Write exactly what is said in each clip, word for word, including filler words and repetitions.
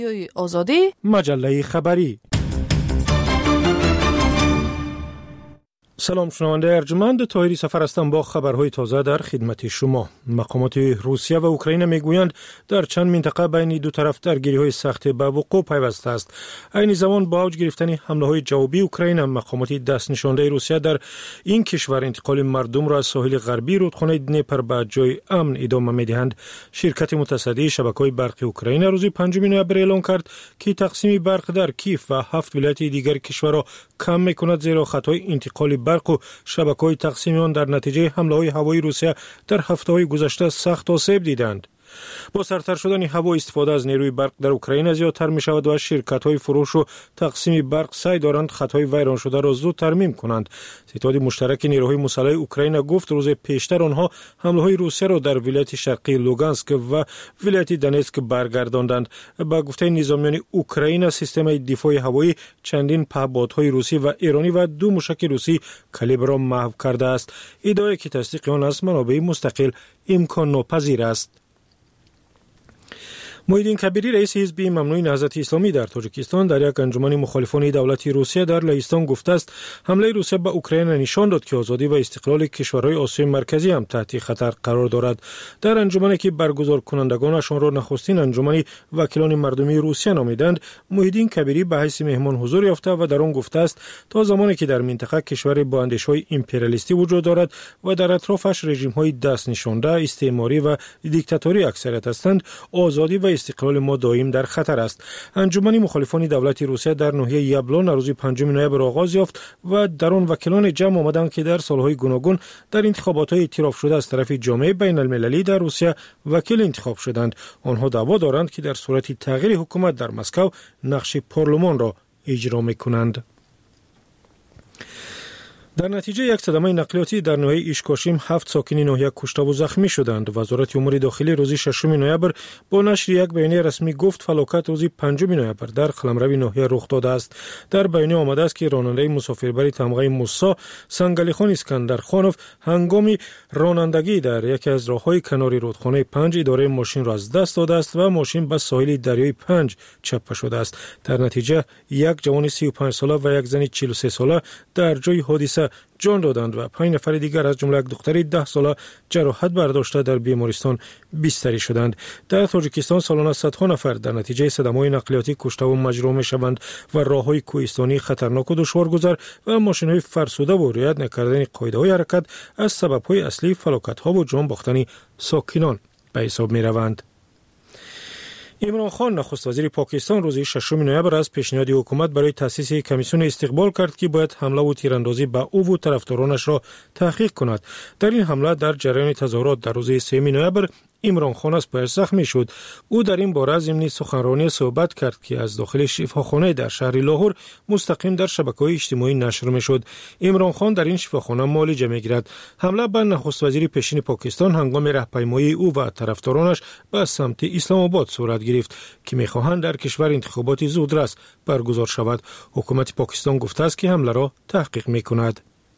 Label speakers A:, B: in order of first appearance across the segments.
A: آزادی
B: مجله خبری. سلام شنونده ارجمند، طاهری سفر هستم با خبرهای تازه در خدمت شما. مقامات روسیه و اوکراین میگویند در چند منطقه بین دو طرف درگیری‌های سخت به وقوع پیوسته است. عین زمان با اوج گرفتن حمله‌های جوابی اوکراین، مقامات دست نشانده روسیه در این کشور انتقال مردم را از ساحل غربی رودخانه دنیپر به جای امن ادامه می‌دهند. شرکت متصدی شبکه‌های برق اوکراین روز پنجم نوامبر اعلام کرد که تقسیم برق در کیف و هفت ولایت دیگر کشور را کم می‌کند، زیرا خطای انتقال برق و شبکه‌های تقسیم آن در نتیجه حمله‌های هوایی روسیه در هفته‌های گذشته سخت آسیب دیدند. با سرتر شدن هوا استفاده از نیروی برق در اوکراین زیادتر می شود و شرکت‌های فروش و تقسیم برق سعی دارند خطای ویران شده را زود ترمیم کنند. ستاد مشترک نیروهای مسلح اوکراین گفت روز پیشتر آنها حمله‌های روسیه را در ولایت شرقی لوگانسک و ولایت دونتسک برگرداندند. با گفته نظامیان اوکراین، سیستم دفاع هوایی چندین پهپادهای روسی و ایرانی و دو موشک روسی کالیبر را محو کرده است. ادعای که تصدیق آن از منابع مستقل امکان ناپذیر است. محیدین کبیری، رئیس حزب ممنوع نهضت اسلامی در تاجیکستان، در یک انجمن مخالفان دولت روسیه در لهستان گفته است حمله روسیه به اوکراین نشان داد که آزادی و استقلال کشورهای آسیای مرکزی هم تحت خطر قرار دارد. در انجمنی که برگزار کنندگانشان را نخستین انجمن وکیلان مردمی روسیه نامیدند، محیدین کبیری به حیث مهمان حضور یافته و در آن گفته است تا زمانی که در منطقه کشور با اندیشه‌های امپریالیستی وجود دارد و در اطرافش رژیم‌های دست نشانده، استعماری و دیکتاتوری اکثریت هستند، آزادی و استقلال ما دائم در خطر است. انجمن مخالفان دولت روسیه در ناحیه یبلان روز پنجم نوامبر آغاز یافت و در آن وکیلان جمع آمدند که در سالهای گوناگون در انتخابات اعتراف شده از طرف جامعه بین المللی در روسیه وکیل انتخاب شدند. آنها دعوا دارند که در صورت تغییر حکومت در مسکو نقش پارلمان را اجرا می‌کنند. در نتیجه یک صدمه نقلیاتی در ناحیه ایشکاشیم هفت ساکن ناحیه کشته و زخمی شدند. وزارت امور داخلی روز ششم نوامبر با نشر یک بیانیه رسمی گفت فلاکت روز پنجم نوامبر در قلمرو ناحیه رخ داده است. در بیانیه آمده است که راننده مسافربر تمغه موسی سنگلی خان اسکندرخانوف هنگام رانندگی در یکی از راههای کنار رودخانه پنج اداره ماشین را از دست داده است و ماشین به ساحل دریای پنج چپه شده است. در نتیجه یک جوان سی و پنج ساله و یک زن چهل و سه ساله در جای حادثه جان دادند و پنج نفر دیگر از جمله یک دختر ده ساله جراحت برداشته در بیمارستان بستری شدند. در تاجیکستان سالانه صدها نفر در نتیجه صدمه‌های نقلیاتی کشته و مجروح می‌شوند و راه‌های کوهستانی خطرناک و دشوارگذر و ماشین‌های فرسوده و رعایت نکردن قاعده‌های حرکت از سبب‌های اصلی فلاکت‌ها و جان باختن ساکنان به حساب می‌روند. عمران خان نخست وزیر پاکستان روز ششم نوامبر از پیشنهاد حکومت برای تأسیس کمیسیون استقبال کرد که باید حمله و تیراندازی به او و طرفدارانش را تحقیق کند. در این حمله در جریان تظاهرات در روز سوم نوامبر عمران خان از پای زخمی شد. او در این باره ضمن سخنرانی صحبت کرد که از داخل شفاخانه در شهر لاهور مستقیم در شبکه‌های اجتماعی نشر می‌شد. عمران خان در این شفاخانه معالجه می‌گیرد. حمله به نخست وزیر پیشین پاکستان هنگام راهپیمایی او و طرفدارانش به سمت اسلام آباد صورت گرفت که می‌خواهند در کشور انتخابات زودرس برگزار شود. حکومت پاکستان گفته است که حمله را تحقیق می‌کند.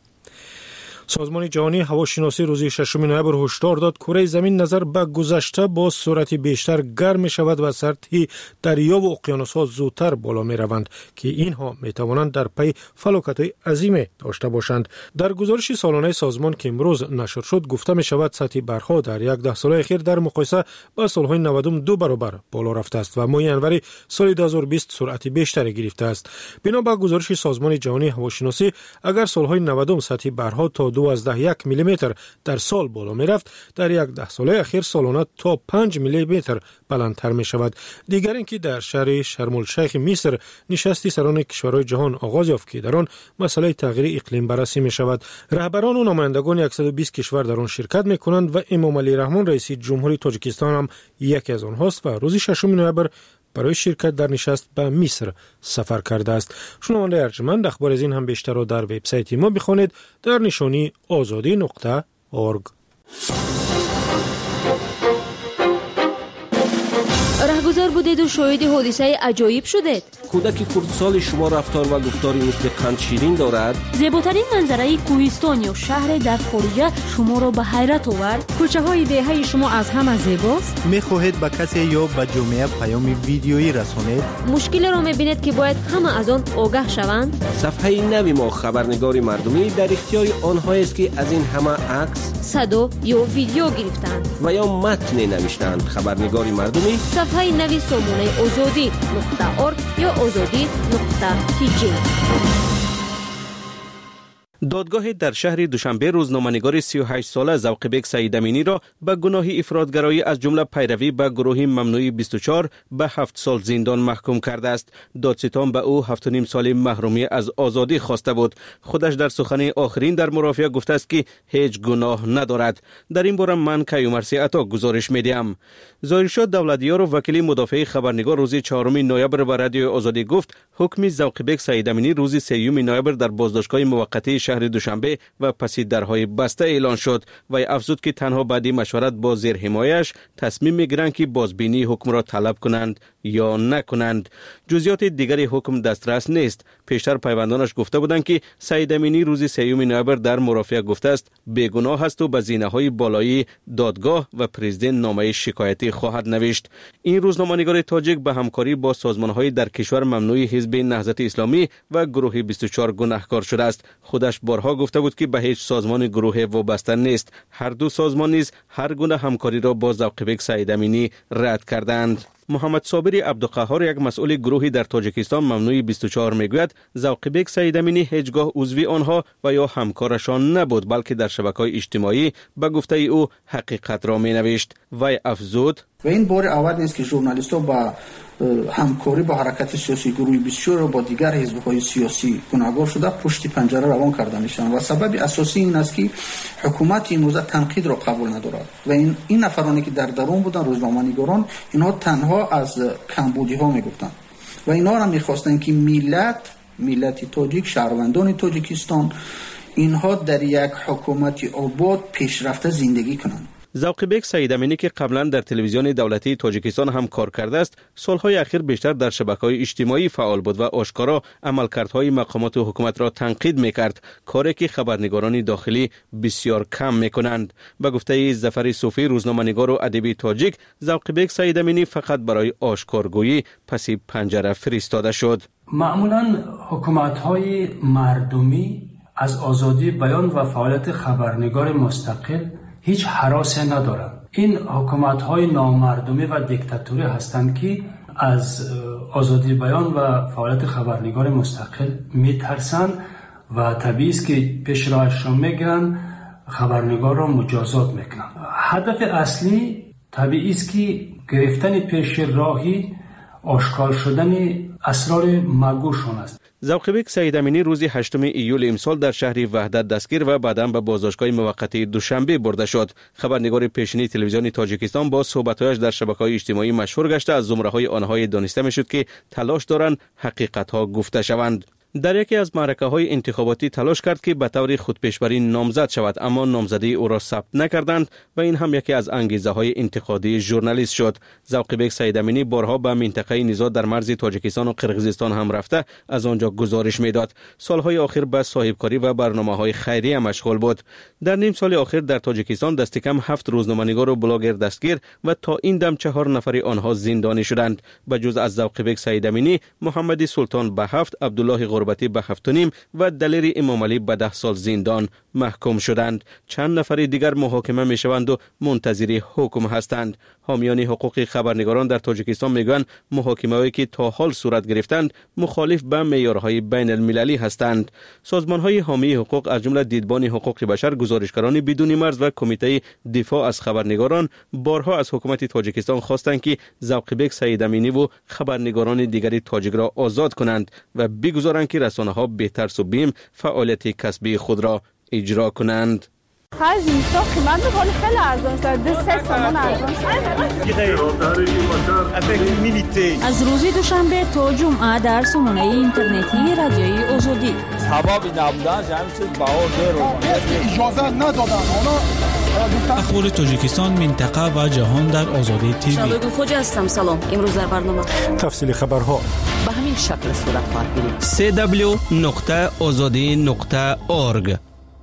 B: سازمان جهانی هواشناسی روز ششم نوامبر هشدار داد کره زمین نظر به گذشته با سرعت بیشتر گرم می شود و سطح دریا و اقیانوس‌ها زودتر بالا می روند که اینها می توانند در پی فلاکت‌های عظیم داشته باشند. در گزارش سالانه سازمان که امروز نشر شد گفته می شود سطح برها در یک ده سال اخیر در مقایسه با سالهای نود دو برابر بالا رفته است و ماه ینوری سال دو هزار و بیست سرعت بیشتری گرفته است. بنا به گزارش سازمان جهانی هواشناسی اگر سالهای نود سطح برها تا دوازده یک میلیمتر در سال بالا می رفت، در یک ده ساله اخیر سالانه تا پنج میلیمتر بلندتر می شود. دیگر اینکه در شهر شرم الشیخ مصر نشستی سران کشورهای جهان آغاز یافت که در آن مسئله تغییر اقلیم بررسی می شود. رهبران و نمایندگان صد و بیست کشور در آن شرکت می کنند و امام علی رحمان رئیس جمهوری تاجیکستان هم یکی از آنهاست و روز ششم نوامبر برای شرکت در نشست به مصر سفر کرده است. شنونده ارجمند، اخبار از این هم بیشتر را در وبسایت ما بخوانید در نشانی آزادی نقطه اورگ.
A: رهگذر بودید و شاهد حادثه عجایب شدید.
C: کودک خردسال شما رفتار و گفتاری مثل قند شیرین دارد.
A: زیباترین منظره کوهستان یا شهر در خارج شما را به حیرت آورد.
D: کوچه های دهه شما از همه زیباست.
E: میخواهید به کسی یا به جامعه پیام ویدیویی رسانید؟
A: مشکل را میبینید که باید همه از آن آگاه شوند.
C: صفحه نوی ما خبرنگار مردمی در اختیار آنها است که از این همه عکس،
A: صدا یا ویدیو گرفتند
C: و یا متن نوشتند. خبرنگار مردمی
A: صفحه نوی سامانه آزادی نقطه ارگ یا آزادی نقطه تی جی.
C: دادگاه در شهر دوشنبه روزنامه‌نگار سی و هشت ساله ذوق‌بک سعید امینی را به گناه افراط‌گرایی از جمله پیروی به گروه ممنوعه بیست و چهار به هفت سال زندان محکوم کرده است. دادستان به او هفت و نیم سال محرومی از آزادی خواسته بود. خودش در سخن آخرین در مرافعه گفته است که هیچ گناه ندارد. در این باره من کیومرثی عطا گزارش می‌دهم. ظاهرشاه دولتیار و وکیل مدافع خبرنگار روز چهارم نوامبر به رادیو آزادی گفت حکم ذوق‌بک سعید امینی روز سوم نوامبر در بازداشتگاه موقتی شهر دوشنبه و پسی درهای بسته اعلان شد و افزود که تنها بعد مشورت با زیر حمایش تصمیم میگیرند که بازبینی حکم را طلب کنند یا نکنند. جزئیات دیگری حکم دسترس نیست. پیشتر پیوندانش گفته بودند که سعید امینی روز سوم نوامبر در مرافعه گفته است بیگناه است و به زینه‌های بالایی دادگاه و پرزیدنت نامه شکایتی خواهد نوشت. این روزنامه‌نگار تاجیک به همکاری با سازمان‌های در کشور ممنوع حزب نهضت اسلامی و گروه بیست و چهار گناهکار شده است. خودش بارها گفته بود که به هیچ سازمان گروه وابسته نیست. هر دو سازمان نیز هر گونه همکاری را با ذوق‌بک سعید امینی رد کردند. محمد صابری عبدالقهار یک مسئول گروهی در تاجیکستان ممنوع بیست و چهار میگوید ذوق‌بک سعید امینی هیچگاه عضو آنها و یا همکارشان نبود، بلکه در شبکه‌های اجتماعی به گفته او حقیقت را مینوشت. وی افزود
F: و این بار اول نیست که ژورنالیست‌ها با همکاری با حرکت سیاسی گروه بیست و چهار و با دیگر حزب‌های سیاسی گناهکار شده پشت پنجره روان کرده میشن و سبب اساسی این است که حکومت این موضوع تنقید را قبول ندارد و این این نفرانی که در درون بودن روزنامه‌نگاران اینها تنها از کمبودی‌ها میگفتند و اینا را می‌خواستند که ملت ملت تاجیک، شهروندان تاجیکستان اینها در یک حکومت آباد پیشرفته زندگی کنند.
C: ذوق‌بک سعید امینی که قبلا در تلویزیون دولتی تاجیکستان هم کار کرده است، سالهای اخیر بیشتر در شبکه‌های اجتماعی فعال بود و آشکارا عملکردهای مقامات حکومت را تنقید می‌کرد، کاری که خبرنگاران داخلی بسیار کم می‌کنند. به گفته ظفر صوفی روزنامه‌نگار و ادیب تاجیک، ذوق‌بک سعید امینی فقط برای آشکارگویی پس پنجره فرستاده شد.
G: معمولاً حکومت‌های مردمی از آزادی بیان و فعالیت خبرنگار مستقل هیچ هراسی ندارند. این حکومت‌های نامردمی و دیکتاتوری هستند که از آزادی بیان و فعالیت خبرنگار مستقل میترسند و طبیعی است که پیش راهش را میگیرند، خبرنگار را مجازات میکنند. هدف اصلی طبیعی است که گرفتن پیش راهی آشکار شدن اسرار مگوشان است.
C: ذوق‌بک سعید امینی روز هشتم ایول امسال در شهر وحدت دستگیر و بعداً به بازداشتگاه موقتی دوشنبه برده شد. خبرنگار پیشینی تلویزیون تاجیکستان با صحبت‌هایش در شبکه‌های اجتماعی مشهور گشته از زمره‌های آنها دانسته می‌شد که تلاش دارند حقیقت‌ها گفته شوند. در یکی از معرکه‌های انتخاباتی تلاش کرد که به طور خودپیشبری نامزد شود، اما نامزدی او را ثبت نکردند و این هم یکی از انگیزه‌های انتقادی ژورنالیست شد. ذوق‌بک سعید امینی بارها به منطقه نزاع در مرز تاجیکستان و قرقیزستان هم رفته از آنجا گزارش میداد. سالهای اخیر به صاحبکاری و برنامه‌های خیریه مشغول بود. در نیم سال اخیر در تاجیکستان دست کم هفت روزنامه‌نگار و بلاگر دستگیر و تا این دم چهار نفر آنها زندانی شدند. به جز از ذوق‌بک سعید امینی، محمد سلطان به هفت، عبدالله غربتی به هفت و نیم و دلیر امام علی به ده سال زندان محکوم شدند. چند نفر دیگر محاکمه می شوند و منتظر حکم هستند. حامیان حقوق خبرنگاران در تاجیکستان میگویند محاکمه‌هایی که تا حال صورت گرفتند مخالف به معیارهای بین المللی هستند. سازمان‌های حامی حقوق از جمله دیدبان حقوق بشر، گزارشگران بدون مرز و کمیته دفاع از خبرنگاران بارها از حکومت تاجیکستان خواستند که ذوق‌بک سعید امینی و خبرنگاران دیگری تاجیک را آزاد کنند و بگذارند که رسانه‌ها به ترس و بیم فعالیت کسبی خود را اجرا کنند.
H: از اینستا قیمت میکنه خیلی ارزان شد، دو سه سامان ارزان شد.
A: از روز دوشنبه تا جمعه در سامانه اینترنتی رادیوی آزادی
I: سبابی نبودن جمعی چیز باور رو
F: اجازه ندادن اونا
I: اخبار تاجیکستان، منطقه و جهان در آزادی تیوی.
J: شبگون خوجا هستم. سلام. امروز در برنامه
B: تفصیل خبرها
J: به همین شکل صورت خواهد گرفت.
C: سی دبلیو نقطه آزادی نقطه اورگ.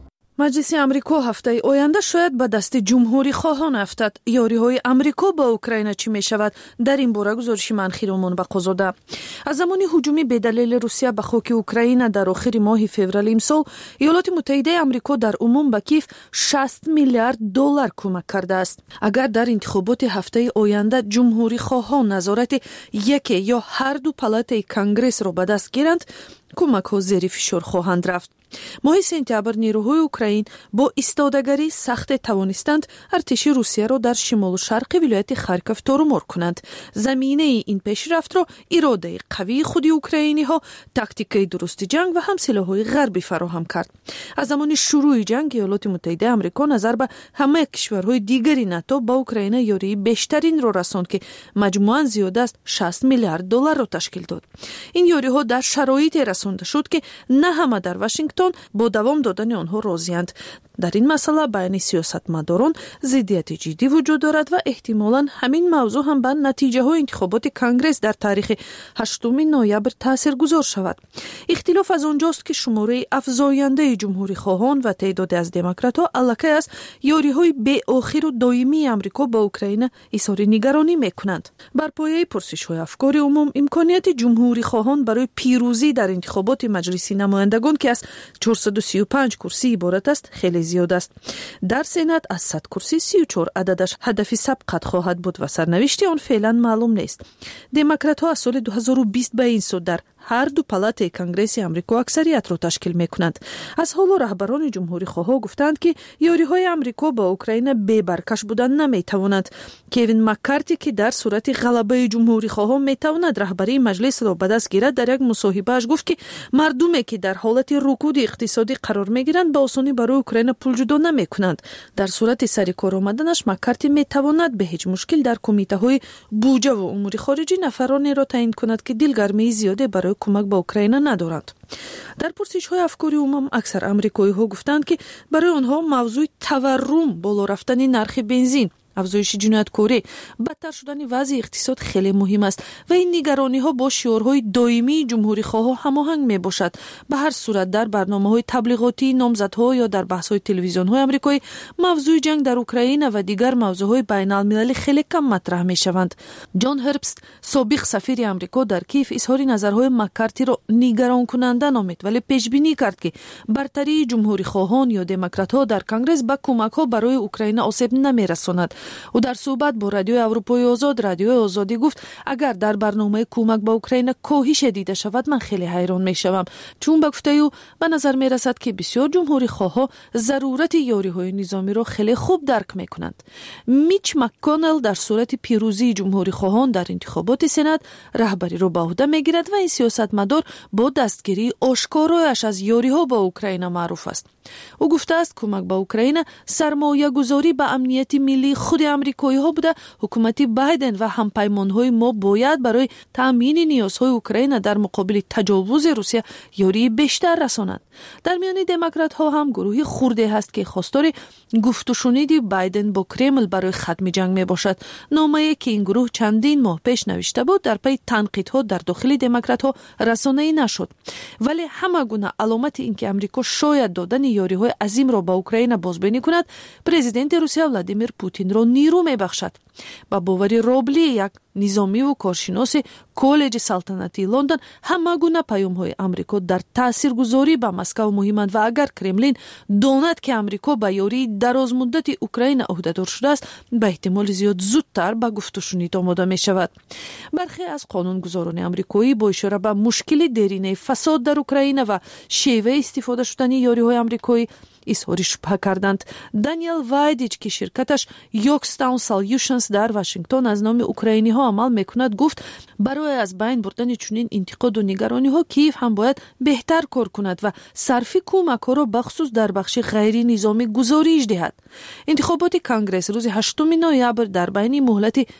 K: مجلس امریکا هفته آینده شاید به دست جمهوری خواهان افتد. یاری‌های امریکا با اوکراین چی می‌شود؟ در این باره گزارش منخی رومان به قضاده. از زمان هجوم بدلیل روسیه به خاک اوکراین در آخر ماه فوریه امسال، ایالات متحده امریکا در عموم به کیف شصت میلیارد دلار کمک کرده است. اگر در انتخابات هفته آینده جمهوری خواهان نظارت یک یا هر دو پالات کنگرس را به دست گیرند، کمک‌ها زیر فشار خواهند رفت. ماه سپتامبر نیروهای اوکراین با ایستادگری سخت توانستند ارتش روسیه را در شمال و شرق ولایت خارکوف تارمار کنند. زمینه این پیشرفت را اراده قوی خود اوکراینی ها، تاکتیک درست جنگ و هم سلاح‌های غربی فراهم کرد. از زمان شروع جنگ ایالات متحده آمریکا نظر به همه کشورهای دیگری ناتو با اوکراین یاری بیشترین را رساند که مجموعاً زیاده است شصت میلیارد دلار را تشکیل داد. این یاری‌ها در شرایطی رسانده شد که نه همه در واشنگتن با دوام دادن آنها راضی‌اند. در این مسئله بین سیاستمداران ضدیت جدی وجود دارد و احتمالاً همین موضوع هم به نتیجه های انتخابات کنگرس در تاریخ هشتم نوامبر تاثیرگذار شود. اختلاف از آنجاست که شماره افزاینده جمهوری خواهان و تعدادی از دموکرات‌ها علاقه از یاری‌های بی آخر و دائمی آمریکا با اوکراین اظهار نگرانی می‌کنند. بر پایه پرسش‌های افکار عموم، امکانیت جمهوری خواهان برای پیروزی در انتخابات مجلس نمایندگان که از چهارصد و سی و پنج کرسی عبارت است خیلی زیاد است. در سنات از صد کرسی سی و چهار عددش هدف سبقت خواهد بود و سرنوشت آن فعلا معلوم نیست. دموکرات‌ها از سال دو هزار و بیست به این سو در هر دو پالات کنگرس آمریکا اکثریت را تشکیل می‌کنند. از حالا رهبران جمهوری خواه گفتند که یاری‌های آمریکا با اوکراین بی برکش بودن نمی‌تواند. کوین مک‌کارتی که در صورت غلبه جمهوری خواه می‌تواند رهبری مجلس را به دست گیرد، در یک مصاحبه‌اش گفت که مردمی که در حالت رکود اقتصادی قرار می‌گیرند با آسانی برای اوکراین پول جدا نمی‌کنند. در صورت سر کار آمدنش مک‌کارتی می‌تواند به هیچ مشکل در کمیته‌های بودجه و امور خارجی نفرانی را تعیین کند که دلگرمی زیاده برای کمک به اوکراین ندارند. در پرسش‌های افکاری عموم اکثر آمریکایی‌ها گفتند که برای آنها موضوع تورم، بالا رفتن نرخ بنزین، افزایش جنایتکاری، بدتر شدن وضع اقتصاد خیلی مهم است و این نگرانی‌ها با شعارهای دائمی جمهوری خواه هماهنگ میباشد. به هر صورت در برنامه‌های تبلیغاتی نامزدها یا در بحث‌های تلویزیون‌های آمریکایی موضوع جنگ در اوکراین و دیگر موضوعهای بین‌المللی خیلی کم مطرح میشوند. جان هربست، سابق سفیر آمریکا در کیف، اظهار نظرهای مک‌کارتی را نگران کننده نامید، ولی پیش‌بینی کرد که برتری جمهوری خواهان یا دموکرات‌ها در کنگرس با کمک‌ها برای اوکراین آسیب نمی‌رساند. او در صحبت با رادیوی اروپای آزاد، رادیوی آزادی گفت اگر در برنامه کمک به اوکراین کاهش دیده شود من خیلی حیران میشوم، چون به گفته او به نظر میرسد که بسیار جمهوری خواها ضرورت یاری‌های نظامی را خیلی خوب درک میکنند. میچ مک‌کانل در صورت پیروزی جمهوری خواهان در انتخابات سنات رهبری را به عهده میگیرد و این سیاستمدار با دستگیری آشکارایش از یاری‌ها با اوکراین معروف است. او گفته است کمک به اوکراین سرمایه گذاری به امنیت ملی خود آمریکایی ها بوده. حکومت بایدن و همپیمان های ما باید برای تامین نیازهای اوکراین در مقابل تجاوز روسیه یاری بیشتر رسانند. در میان دموکرات ها هم گروهی خرده هست که خواستار گفت و شنید بایدن با کرمل برای ختم جنگ می باشد. نامه‌ای که این گروه چندین ماه پیش نوشته بود در پی تنقیدها در داخل دموکرات ها رسانه‌ای نشد، ولی همه گونه علامت اینکه آمریکا شاید دادن یاری‌های عظیم را با اوکراین بازبینی کند، پرزیدنت روسیه ولادیمیر پوتین را نیرو می‌بخشد. با باوری روبلی، یک نظامی و کارشناس کالج سلطنتی لندن، همه گونه پیام‌های آمریکا در تاثیرگذاری به مسکو مهمند و اگر کرملین داند که آمریکا به یاری دراز مدت اوکراین عهده‌دار شده است، به احتمال زیاد زودتر به گفت و شنید آماده می‌شود. برخی از قانونگذاران آمریکایی با اشاره به مشکل دیرینه فساد در اوکراین و شیوه استفاده شدن یاری‌های آمریکایی اظهار شبهه کردند. دانیل وایدیچ که شرکتش یوکستاون سالوشنز در واشنگتن از نام اوکراینی ها عمل میکند گفت برای از بین بردن چنین انتقاد و نگرانی ها کیف هم باید بهتر کار کند و صرف کمک ها را بخصوص در بخش غیر نظامی گزارش دهد. انتخابات کنگرس روز هشتم نوامبر در بین مهلت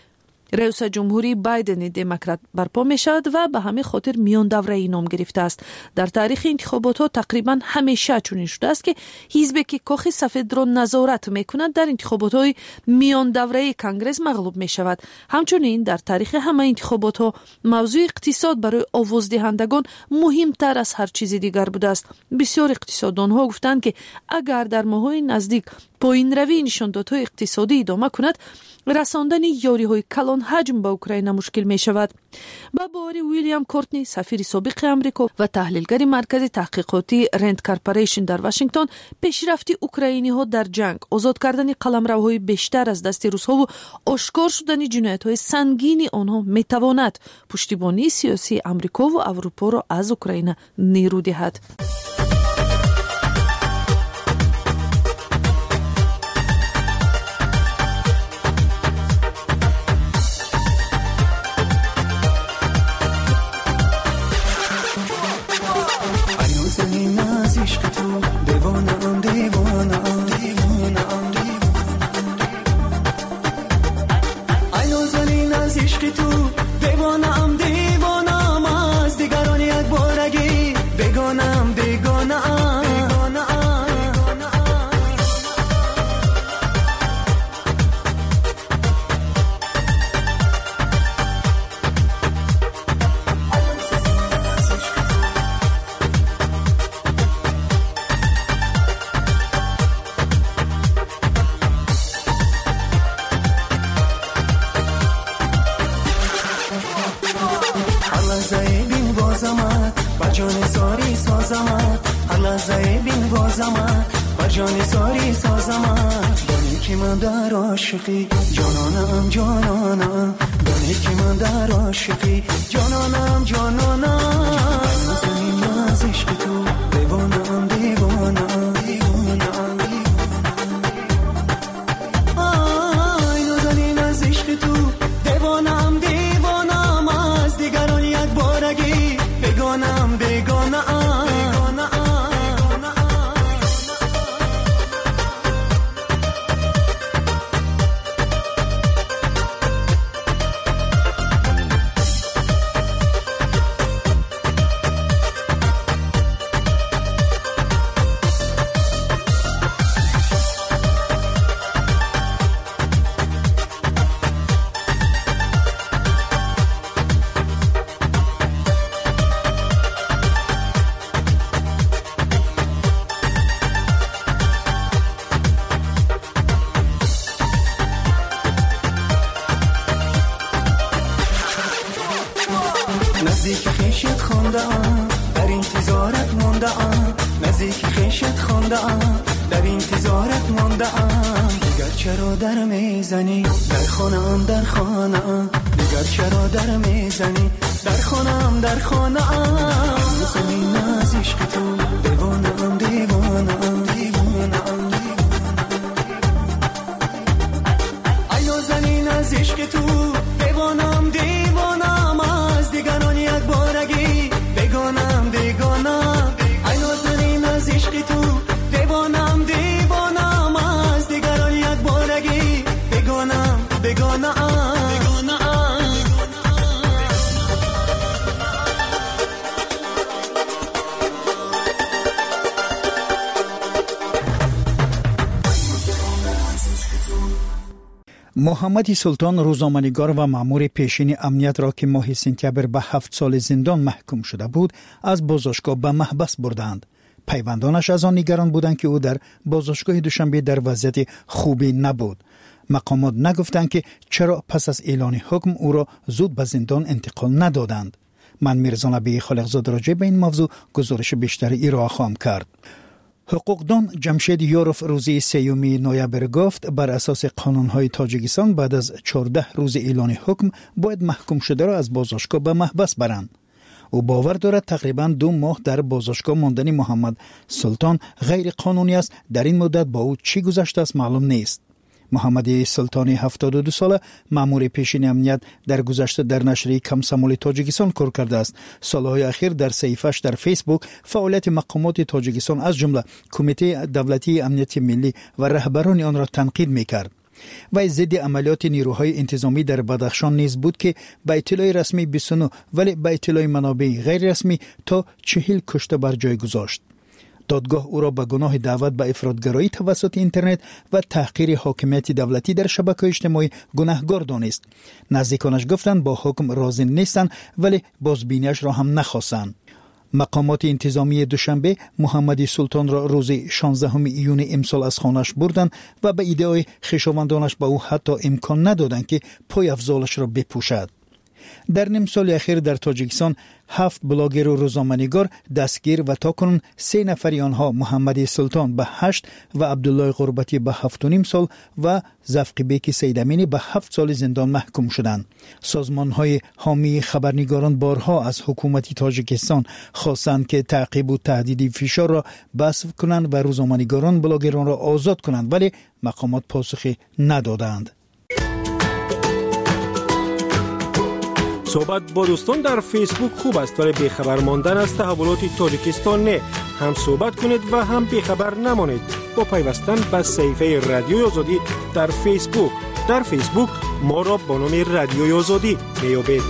K: رئیس جمهوری بایدن دموکرات برپا می شود و به همین خاطر میان دوره‌ای نام گرفته است. در تاریخ انتخابات ها تقریبا همیشه چنین شده است که حزبی که کاخ سفید را نظارت می کند در انتخابات های میان دوره‌ای کنگره مغلوب می شود. همچنین در تاریخ همه انتخابات ها موضوع اقتصاد برای آوازدهندگان مهمتر از هر چیز دیگر بوده است. بسیار اقتصاددان ها گفتند که اگر در ماه‌های نزدیک پایین روی نشاندادهای اقتصادی ادامه کند، رساندن یاری‌های کلان حجم به اوکراین مشکل می شود. با باوری ویلیام کورتنی، سفیر سابق آمریکا و تحلیلگر مرکز تحقیقاتی رند کارپوریشن در واشنگتن، پیشرفت اوکراینی ها در جنگ، آزاد کردن قلمروهای بیشتر از دست روس‌ها و آشکار شدن جنایت‌های سنگین آنها می تواند پشتیبانی سیاسی آمریکا و اروپا را از اوکراین نیرو دهد.
L: عاشقی جانانم جانانم دانی که من در عاشقی جانانم جانانم زمین از عشق تو دیوانم دیوانم دیوانم آی نازنین از عشق تو دیوانم دیوانم از دیگران یک بارگی بگانم بگانم نزدیک خیشت خونده ام در انتظارت مونده ام نزدیک خیشت خونده ام در انتظارت مونده ام دیگر چرا در میزنی در خانه ام در خانه ام دیگر چرا در میزنی در خانه ام در خانه ام زمین از عشق تو دیوانه ام دیوانه ام دیوانه ام ای نازنین از عشق تو دیوانه ام دیوانه ام از دیگران یک بارگی بگانم بگانم ای نازنین از عشق تو دیوانم دیوانم از دیگران یک بارگی بگانم بگانم
M: محمد سلطان روزنامه‌نگار و مأمور پیشین امنیت را که ماه سپتامبر به هفت سال زندان محکوم شده بود از بازداشتگاه به محبس بردند. پیوندانش از آن نگران بودند که او در بازداشتگاه دوشنبه در وضعیت خوبی نبود. مقامات نگفتند که چرا پس از اعلان حکم او را زود به زندان انتقال ندادند. من میرزا نبی خالقزاد راجع به این موضوع گزارش بیشتری ارائه خواهم کرد. حقوقدان جمشید یوروف روزی سیوم نوامبر گفت بر اساس قانون‌های تاجیکستان بعد از چهارده روز اعلان حکم باید محکوم شده را از بازداشتگاه به محبس برند. او باور دارد تقریباً دو ماه در بازداشتگاه ماندن محمد سلطان غیر قانونی است. در این مدت با او چی گذشته است معلوم نیست. محمد سلطان هفتاد و دو ساله مأمور پیشین امنیت در گذشته در نشریه کمسمال تاجیکستان کار کرده است. سالهای اخیر در صفحه‌اش در فیسبوک فعالیت مقامات تاجیکستان از جمله کمیته دولتی امنیت ملی و رهبران آن را تنقید می‌کرد. و ضد عملیات نیروهای انتظامی در بدخشان نیز بود که به اطلاع رسمی بیست و نه ولی به اطلاع منابع غیر رسمی تا چهل کشته بر جای گذاشت. دادگاه او را به گناه دعوت به افراطگرایی توسط اینترنت و تحقیر حاکمیت دولتی در شبکه‌های اجتماعی گناهکار دانست. نزدیکانش گفتند با حکم راضی نیستند ولی بازبینیش را هم نخواستند. مقامات انتظامی دوشنبه محمد سلطان را روز شانزدهم ایون امسال از خانه‌اش بردند و به ادعای خویشاوندانش به او حتی امکان ندادند که پای افضالش را بپوشد. در نیم سال اخیر در تاجیکستان هفت بلاگر و روزنامه‌نگار دستگیر و تاکنون سه نفری آنها محمد سلطان به هشت و عبدالله غربتی به هفت و نیم سال و زفقیبک سیدامینی به هفت سال زندان محکوم شدند. سازمان‌های حامی خبرنگاران بارها از حکومت تاجیکستان خواستند که تعقیب و تهدید فشار را بسف کنند و روزنامه‌نگاران بلاگران را آزاد کنند ولی مقامات پاسخی ندادند.
B: صحبت با دوستان در فیسبوک خوب است ولی بیخبر ماندن از تحولات تاجیکستان نه. هم صحبت کنید و هم بیخبر نمانید با پیوستن به صفحه رادیوی آزادی در فیسبوک. در فیسبوک ما را با نام رادیوی آزادی میابید.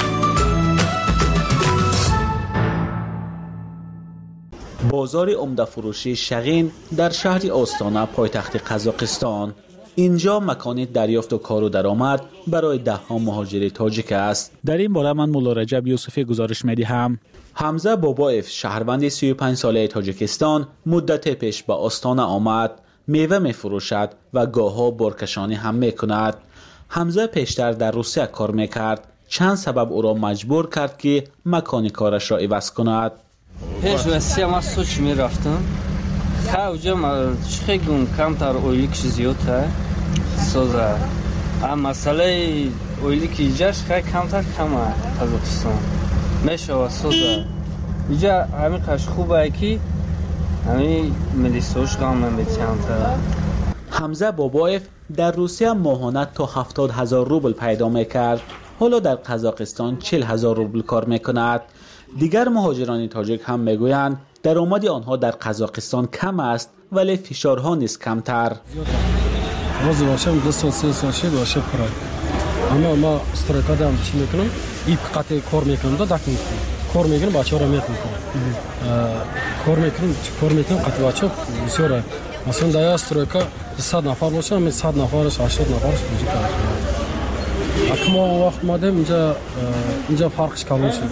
N: بازار عمده فروشی شغین در شهر آستانه پایتخت قزاقستان. اینجا مکان دریافت و کار و درآمد برای ده ها مهاجر تاجیک است.
I: در این باره من مولا رجب یوسفی گزارش می‌دهم.
N: حمزه بابایف شهروند سی و پنج ساله تاجیکستان مدت پیش به آستانه آمد. میوه می‌فروشد و گاه‌ها بارکشانی هم می‌کند. حمزه پیشتر در روسیه کار می‌کرد. چند سبب او را مجبور کرد که مکان کارش را عوض کند.
O: پیش روسیه ما سوچ می‌رفتم. خواجه ما خیلی کمتر اویلیک زیاده سوزه. اما مسئله اویلیک ایجاش خیلی کمتر کمه قزاقستان. میشه و سوزه. اینجا همین قش خوبه که همین ملیسوش قام میتونم.
N: حمزه بابایف در روسیه ماهانه تا هفتاد هزار روبل پیدا میکرد. حالا در قزاقستان چهل هزار روبل کار میکند. دیگر مهاجران تاجیک هم میگویند درآمد آنها در قزاقستان کم است ولی فشارها نیز کمتر.
P: روزی باشم دو سال سه سال شه باشه پرای. اما ما استرایکا دارم چی میکنم؟ این قطع کار میکنم دا دکن میکنم. کار میکنم بچه ها را میکنم. کار میکنم کار میکنم قطع بچه بسیاره. مثلا دایا استرایکا صد نفر باشه من صد نفرش هشتاد نفرش بودی کنم. اما وقت مادم اینجا اینجا فرقش کم میشه.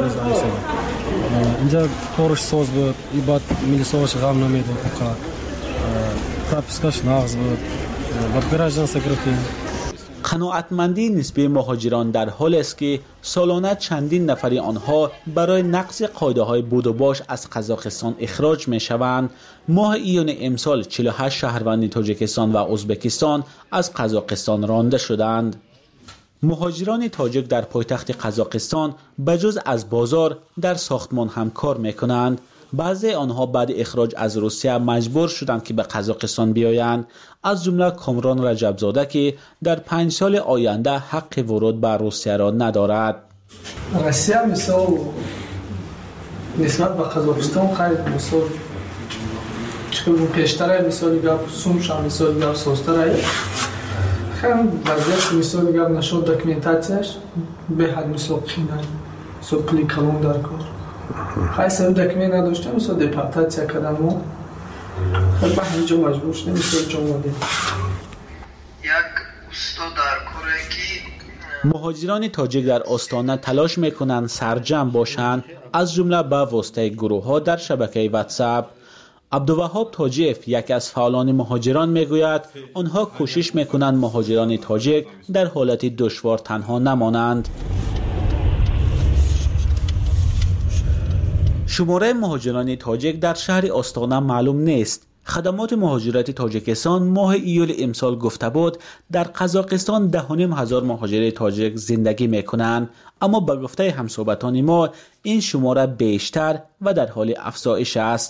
P: اینجا کارش ساز بود، ای بعد میلیساش غم نمیداد که پراپسکاش ناقص بود، بعد گراژن سکرتین.
N: قناعتمندی نسبی مهاجران در حال است که سالانه چندین نفری آنها برای نقض قاعده‌های بود و باش از قزاقستان اخراج می‌شوند. ماه ایون امسال چهل و هشت شهروند تاجیکستان و ازبکستان از قزاقستان رانده شدند. مهاجران تاجیک در پایتخت قزاقستان بجز از بازار در ساختمان هم کار میکنند. بعضی آنها بعد اخراج از روسیه مجبور شدند که به قزاقستان بیایند، از جمله کامران رجبزاده که در پنج سال آینده حق ورود به روسیه را ندارد.
Q: روسیه مثال نسبت به قزاقستان خیلی مثال چون پیشتر مثال گپ سومش هم مثال گپ سوستره خیلی وضعیت مثال گپ نشد دکمنتاسیش به حد مثال قینه مثال پلی کلون در کار خیلی سر دکمه نداشته مثال دپارتاسیا کردن ما خیلی به همینجا مجبور شده مثال جمعاده
R: یک اوستا در کاره که
N: مهاجران تاجیک در آستانه تلاش میکنند سرجم باشند، از جمله به واسطه گروه ها در شبکه واتساپ. عبدالوهاب تاجیف یکی از فعالان مهاجران میگوید آنها کوشش میکنند مهاجران تاجیک در حالت دشوار تنها نمانند. شماره مهاجران تاجیک در شهر آستانه معلوم نیست. خدمات مهاجرت تاجیکستان ماه ایول امسال گفته بود در قزاقستان ده و نیم هزار مهاجر تاجیک زندگی میکنند، اما به گفته همصحبتان ما این شماره بیشتر و در حال افزایش است.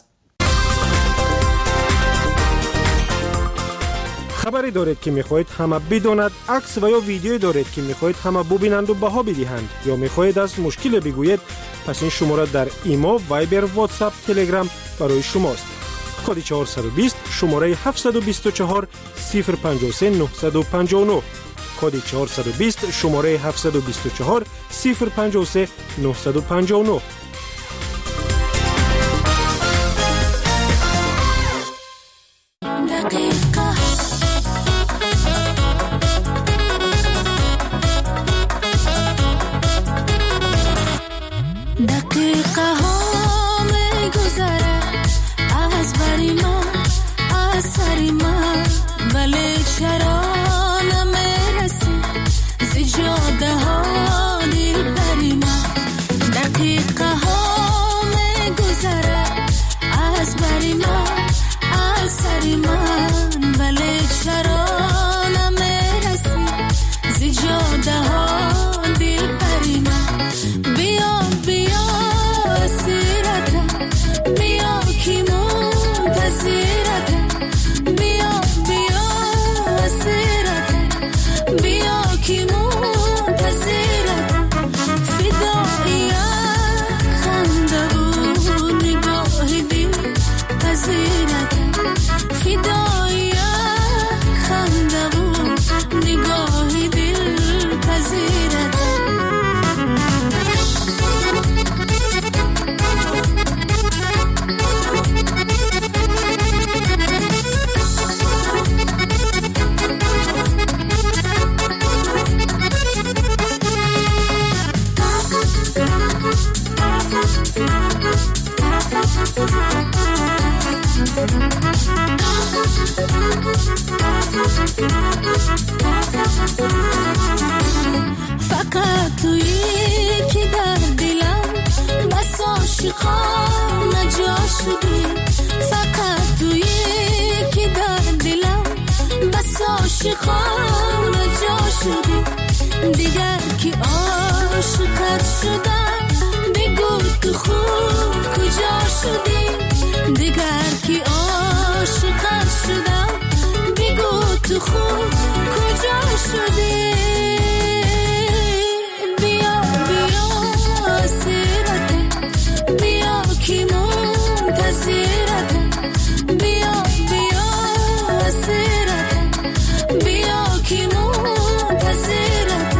B: خبری دارید که میخواهید همه بداند، عکس و یا ویدیویی دارید که میخواهید همه ببینند و بها بدهند، یا میخواهید از مشکل بگویید، پس این شماره در ایما، وایبر، واتساپ، تلگرام برای شماست. کد چهارصد و بیست شماره هفتصد و بیست و چهار صفر پنج سه نه پنج نه کد چهارصد و بیست شماره هفتصد و بیست و چهار صفر پنج سه نه پنج نه.
S: فقط تویی که در دلم بس عاشقان نجا شدی فقط تویی که در دلم بس عاشقان نجا شدی دیگر که عاشقت شدم بگو تو خود کجا شدی دیگر که عاشقت شدم بگو تو خود کجا شدی بیا بیا سیرت بیا که منتظرت بیا بیا سیرت بیا که منتظرت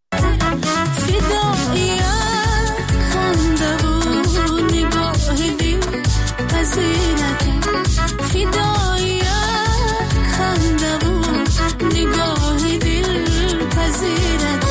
S: فدایی خنده و نگاه دل پذیرت فدایی خنده و نگاه دل پذیرت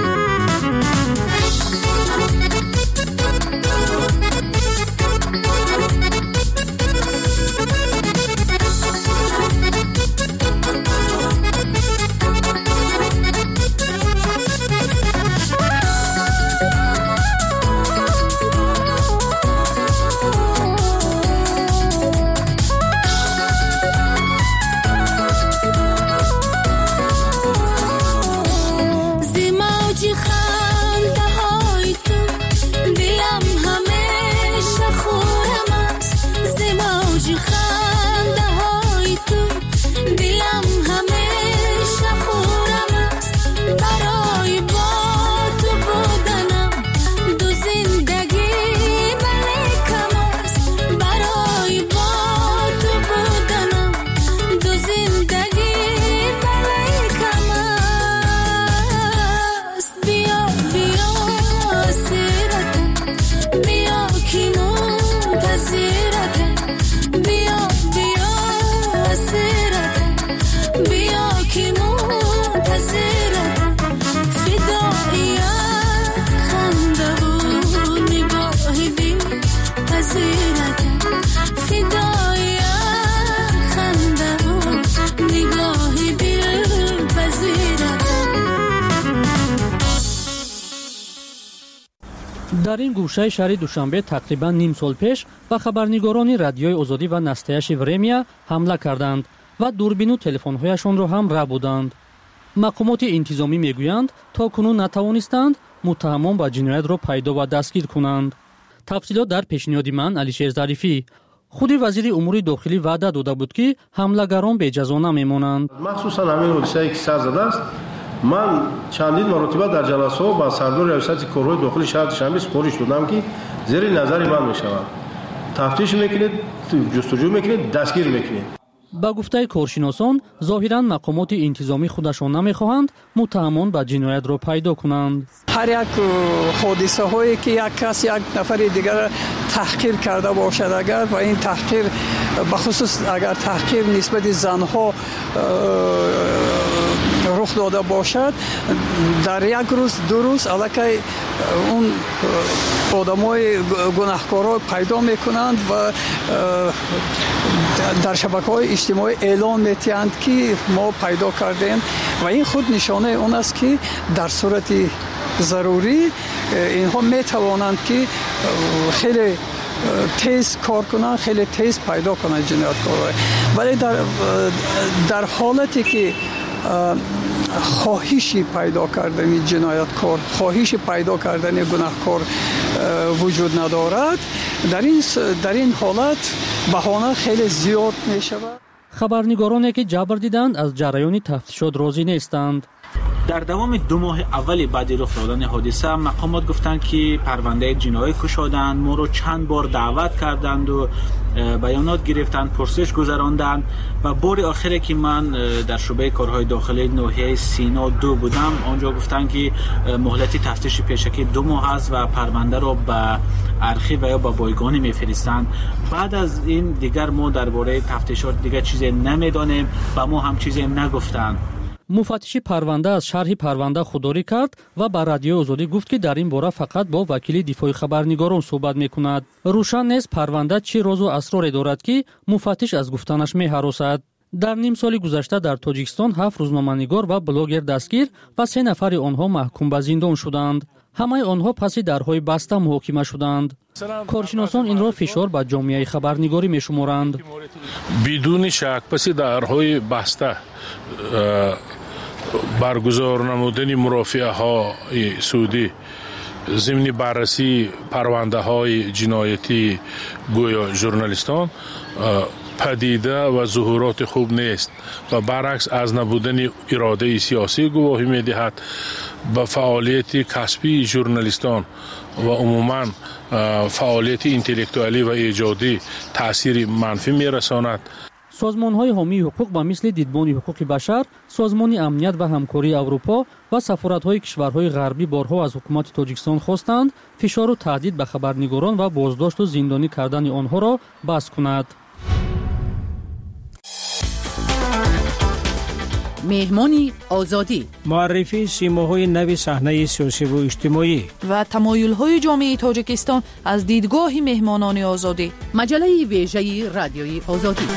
T: در این گوشه شهر دوشنبه تقریبا نیم سال پیش به خبرنگاران رادیوی آزادی و نستایش ورمیا حمله کردند و دوربین و تلفن‌هایشان را هم ربودند. مقامات انتظامی میگویند تا کنون نتوانستند متهمان با جنایت را پیدا و دستگیر کنند. تفصیلات در پیشنهاد من علیشیر ظریفی. خود وزیر امور داخلی وعده داده بود که حمله‌گران بجزا نمیمانند.
U: مخصوصا همین حادثه‌ای که سر زده است، من چندین مرتبه در جلسه‌ها با سردار ریاست کارهای داخلی شهر دوشنبه سپارش دادم که زیر نظر من می‌شود тафтиш мекунед, ҷустуҷӯ мекунед, дастгир мекунед.
T: ба гуфтаи коршиносон зоҳиран мақомоти интизомӣ худашон намехоҳанд муттаҳамон ба ҷиноятро пайдо кунанд.
D: ҳар як ҳодисаҳое ки як кас як нафари дигар таҳқир карда бошад агар ва ин таҳқир бахусус агар таҳқир нисбати занҳо рух дода бошад, дар як рӯз ду рӯз аллакай он одамои гунаҳкорро пайдо мекунанд ва дар шабакаҳои иҷтимоӣ эълон метиҳанд ки мо пайдо кардем ва ин худ нишонаи он аст ки дар сурати зарурӣ инҳо метавонанд ки хеле тез кор кунанд, хеле тез пайдо кунанд ҷинояткорро. вале дар дар ҳолате ки хоҳиши пайдо кардани ҷинояткор, хоҳиши пайдо кардани гунаҳкор вуҷуд надорад, дар ин дар ин ҳолат баҳона хеле зиёд мешавад.
T: хабарнигороне ки ҷабр диданд аз ҷараёни тафтишот розӣ нестанд.
N: در دوام دو ماه اولی بعد رخ دادن حادثه مقامات گفتند که پرونده جنایی کشادند، ما رو چند بار دعوت کردند و بیانات گرفتند، پرسش گذراندند و بار آخری که من در شعبه کارهای داخلی ناحیه سینا دو بودم، آنجا گفتند که مهلت تفتیش پیشکی دو ماه است و پرونده رو به ارخیو و یا به بایگانی میفرستند. بعد از این دیگر ما درباره تفتیشات دیگر چیزی نمیدانیم و ما هم چیزی نگفتند.
T: مفتشی پرونده از شرح پرونده خودداری کرد و با رادیو آزادی گفت که در این باره فقط با وکیل دفاع خبرنگاران صحبت میکند. روشن نیست پرونده چه راز و اسراری دارد که مفتش از گفتنش میهراسد. در نیم سال گذشته در تاجیکستان هفت روزنامه‌نگار و بلاگر دستگیر و سه نفر آنها محکوم به زندان شدند. همه آنها پس درهای بسته محاکمه شدند. کارشناسان این را فشار به جامعه خبرنگاری میشمارند.
V: بدون شک پس درهای بسته برگزار نمودن مرافعه های سعودی ضمن بررسی پرونده های جنایتی گویا ژورنالیستان پدیده و ظهورات خوب نیست و برعکس از نبودن اراده سیاسی گواهی می‌دهد. به فعالیت کسبی ژورنالیستان و عموما فعالیت انتلکتوالی و ایجادی تأثیر منفی می‌رساند.
T: سازمان‌های حامی حقوق و مثل دیدبان حقوق بشر، سازمان امنیت و همکاری اروپا و سفارت‌های کشورهای غربی بارها از حکومت تاجیکستان خواستند فشار و تهدید به خبرنگاران و بازداشت و زندانی کردن آنها را بس کند.
W: مهمانی آزادی،
X: معرفی سیماهای نو صحنه سیاسی و اجتماعی
K: و تمایل‌های جامعه تاجیکستان از دیدگاه مهمانان آزادی.
W: مجله ویژه رادیوی آزادی.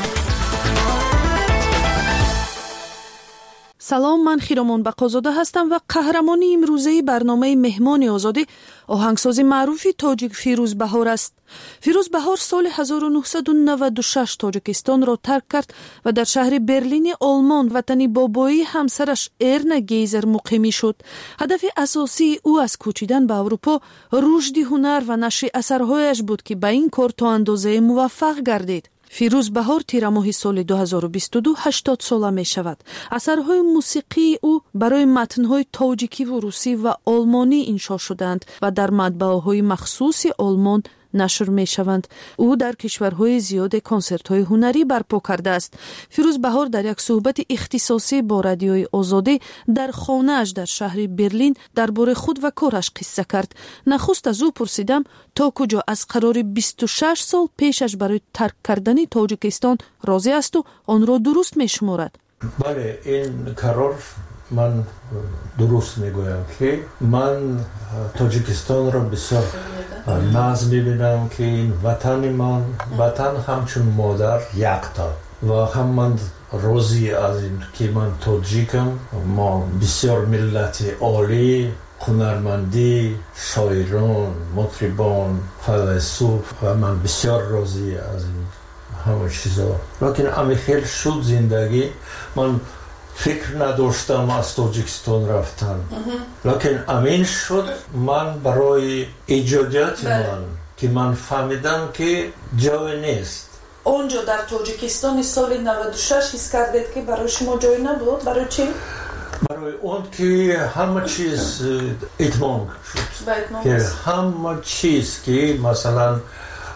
K: سلام، من خیرمان بقازاده هستم و قهرمانی امروزه برنامه مهمان آزادی آهنگساز معروفی تاجیک فیروز بهار است. فیروز بهار سال هزار و نهصد و نود و شش تاجیکستان را ترک کرد و در شهر برلین آلمان وطنی بابایی همسرش ارنا گیزر مقیمی شد. هدف اساسی او از کوچیدن به اروپا رشد هنر و نشر اثرهایش بود که به این کار تا اندازه موفق گردید. فیروز بهار تیر ماه سال دو هزار و بیست و دو هشتاد ساله می شود. اثرهای موسیقی او برای متنهای تاجیکی و روسی و آلمانی انشا شدند و در مطبعه‌های مخصوص آلمان نشر می شوند. او در کشورهای زیاد کنسرت‌های هنری برپا کرده است. فیروز بهار در یک صحبت اختصاصی با رادیوی آزادی در خانه‌اش در شهر برلین درباره خود و کارش قصه کرد. نخست از او پرسیدم تا کجا از قرار بیست و شش سال پیشش برای ترک کردن تاجیکستان راضی است و آن را درست می شمارد.
Y: بله، این قرار من درست میگویم که من تاجیکستان را بسیار ناز میبینم که این وطن من وطن همچون مادر یکتا و هم من راضی از این که من تاجیکم. ما بسیار ملت عالی، هنرمندی، شاعران، مطربان، فیلسوف و من بسیار راضی از این همه چیزا. لیکن امی خیلی شد زندگی من فکر نداشتم از تاجیکستان رفتن، لیکن امین شد من برای ایجادیات من که من فهمیدم که جای نیست.
K: اونجا در تاجیکستان سال نود و شش حس کردید که برای شما جای نبود؟ برای چی؟
Y: برای اون که همه چیز اتمام شد، که همه چیز که مثلا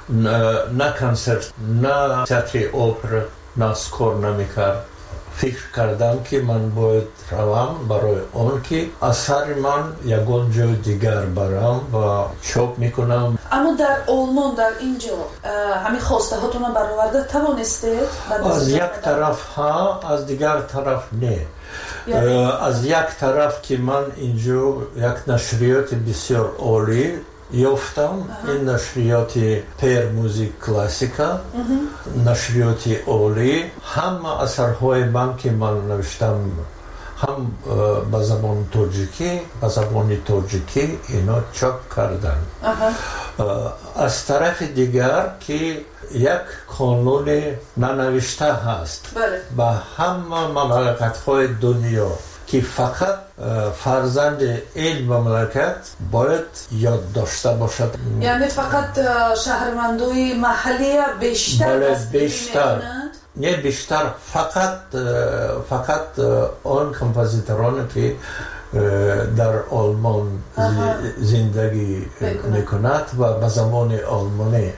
Y: نه کنسرت، نه تئاتر اپرا، نه سکور نمیکرد. فکر کردم که من باید روم برای اون که اثر من یکون جای دیگر برم و چاپ میکنم.
K: اما در آلمان در اینجا همین خواسته هاتون برآورده توانستید؟
Y: از یک طرف ها، از دیگر طرف نه. از یک طرف که من اینجا یک نشریات بسیار عالی یافتم، این نشریات پیر موزیک کلاسیکا، نشریات عالی، همه اثرهای من که من نوشتم هم به زبان تاجیکی، به زبان تاجیکی اینا چاپ کردن. از طرف دیگر که یک قانون ننوشته هست به همه مملکت‌های دنیا که فقط فرزند این مملکت باید یاد داشته باشد.
K: یعنی فقط شهروندای محلی بیشتر
Y: بیشتر نه بیشتر فقط فقط آن کمپوزیتورانی که در آلمان زندگی میکند و به زبان آلمانی.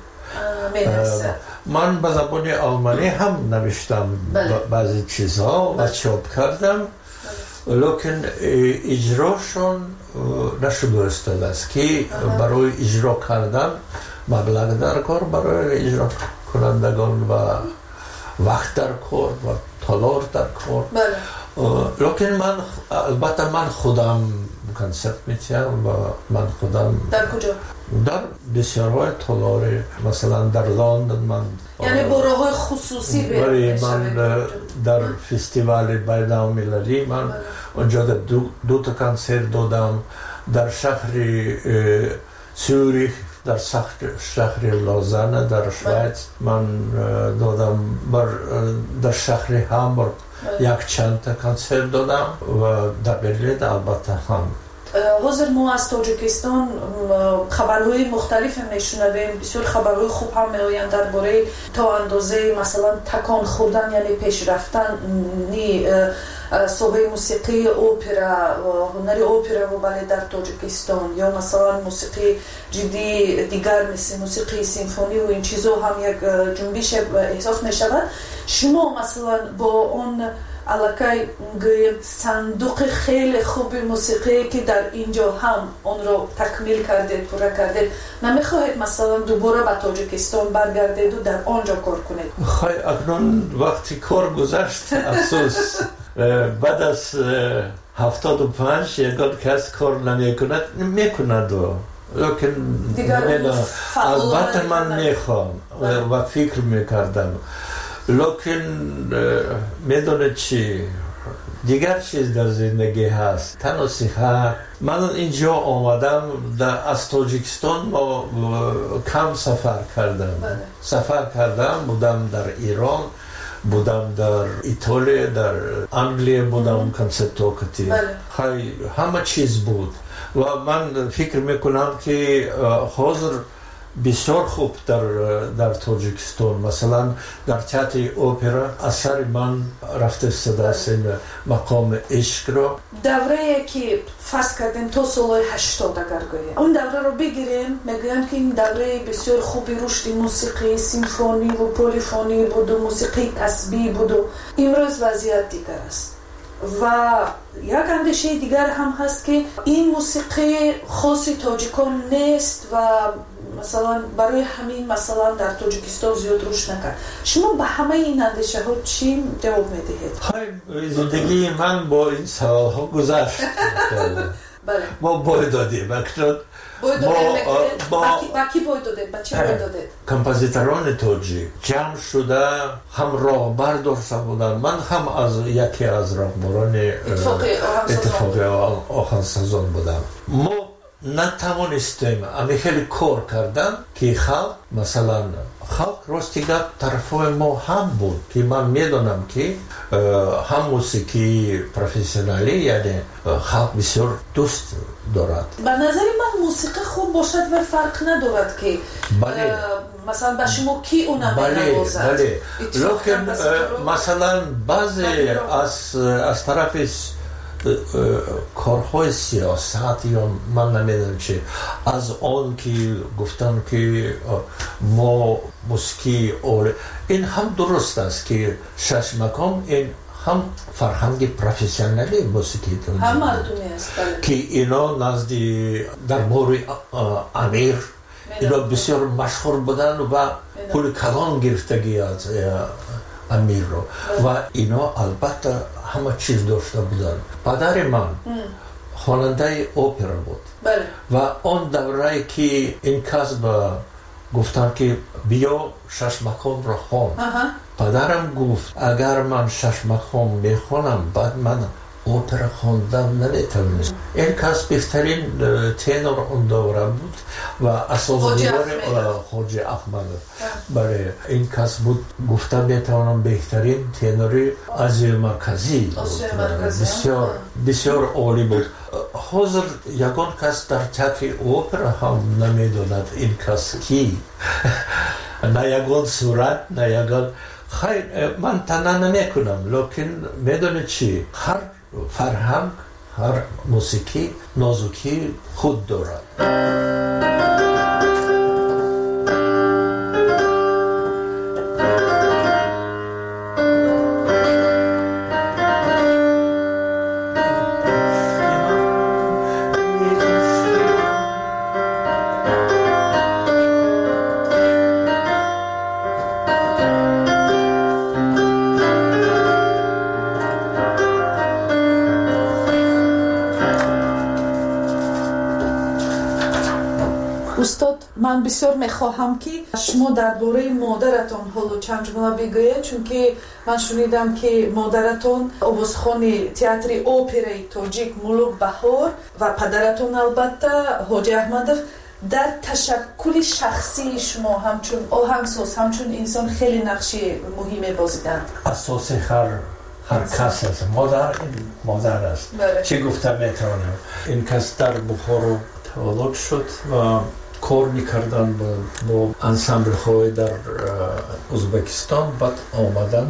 Y: من به زبان آلمانی هم نوشتم بعضی چیزها و چاپ کردم، لیکن اجراشون نشده استاده است که برای اجرا کردن مبلغ در کار برای اجرا کنندگان و وقت در کار و تالار در کار. لیکن من البته من خودم کنسرت میتیم و من خودم
K: در کجا؟
Y: در بسیارهای تالار، مثلا در لندن من
K: یعنی برای خصوصی برای
Y: من در فستیوال بین‌المللی من اونجا دو, دو تا کنسرت دادم، در شهر سوریخ، در شهر لوزان در شویتس من دادم، بر در شهر هامبورگ یک چند تا کنسرت دادم و در برلین البته هم.
K: حاضر ما از تاجیکستان خبرهای مختلف میشنویم، بسیار خبرهای خوب هم میآیند درباره تا اندازه مثلا تکان خوردن یعنی پیش رفتن صحبه موسیقی اپرا و هنر اپرا و بالت در تاجیکستان، یا مثلا موسیقی جدی دیگر مثل موسیقی سیمفونی و این چیزها هم یک جنبش احساس می شود. شما مثلا با اون علاقه گویم صندوق خیلی خوب موسیقی که در اینجا هم اون رو تکمیل کردید، پورا کردید، نمیخواهید مثلا دوباره به تاجیکستان برگردید و در آنجا کار کنید؟
Y: خواهی اکنون وقتی کار گذشت افسوس بعد از هفتاد و پنج یکان کس کار نمی کند میکند و لیکن البته من میخوام و فکر میکردم، لیکن میدونه چی دیگر چیز در زندگی هست، تنها صحت. من اینجا آمدم از تاجیکستان ما کم سفر کردم سفر کردم بودم در ایران، بودم در ایتالیا، در انگلیه بودم کنسرتوکتی، خیلی همه چیز بود و من فکر میکنم که حاضر بسیار خوب در در تاجیکستان مثلا در تئاتر اپرا اثر من رفته استاده است مقام عشق را.
K: دوره که فرض کردیم تا سال هشتاد اگر گوییم اون دوره رو بگیریم، میگویند که این دوره بسیار خوبی رشد موسیقی سیمفونی و پلیفونی بود و موسیقی تسبیح بود و امروز وضعیت دیگر است و یک اندیشه دیگر هم هست که این موسیقی خاص تاجیکان نیست و مثلا برای همین مثلا در تاجیکستان زیاد رشد نکرد. شما به همه این اندیشه ها چی جواب میدهید؟
Y: خیلی زندگی من با این سوال ها گذشت. ما باید دادیم اکنون
K: باید دادیم با کی باید دادیم؟ با چی باید دادیم؟
Y: کمپوزیتوران تاجیک جمع شده هم راهبر داشته بودن، من هم از یکی از راهبران اتفاقی آهنگسازان بودم. ما نتوانستیم امی خیلی کار کردن که خلق مثلا خلق راستی گفت طرفای ما هم بود که من میدونم که هم موسیقی پروفسیونالی یعنی خلق بسیار دوست دارد.
K: به نظر من موسیقی خوب باشد و فرق ندارد که
Y: بله.
K: مثلا به شما کی اونم
Y: بله
K: نوازد.
Y: بله. لیکن مثلا بعضی از از طرف کارهای سیاست یا من نمیدونم چی از آن که گفتن که ما موسیقی اول این هم درست است که شش مقام این هم فرهنگ پروفسیونالی موسیقی دارند
K: هم مردمی است
Y: که اینا نزدی در مورد امیر اینا بسیار مشهور بودن و پول کلان گرفتگی از امیر رو و اینا البته همه چیز داشته بودن. پدر من خواننده اپرا بود و آن دوره که این کسب گفتن که بیا شش مقام را خوان، پدرم گفت اگر من شش مقام میخوانم بعد من اپرا خواندن نمیتونست. این کس بهترین تنور اون دوره بود و اساس‌دار خواجه احمد. برای این کس بود گفته میتونم بهترین تنوری از مرکزی بود. بسیار بسیار عالی بود. حاضر یگان کس در تئاتر اپرا هم نمیدوند این کس کی نه یگان صورت نه یگان خیر من تنها نمیکنم لیکن میدونید چی هر فرهنگ هر موسیقی نازکی خود دارد.
K: استاد من بسیار میخواهم که شما درباره مادرتان حالا چند جمله بگویید چون که من شنیدم که مادرتان آوازخوان تئاتر اپرای تاجیک ملوک بهار و پدرتان البته حاجی احمدов در تشکل شخصی شما همچون آهنگساز همچون انسان خیلی نقش مهمی بازیدند.
Y: اساس هر هر کس است. مادر این مادر است. چه گفته میتونم این کس در بخارا تولد شد و کار میکردن با انسامبل های در ازبکستان بعد آمدن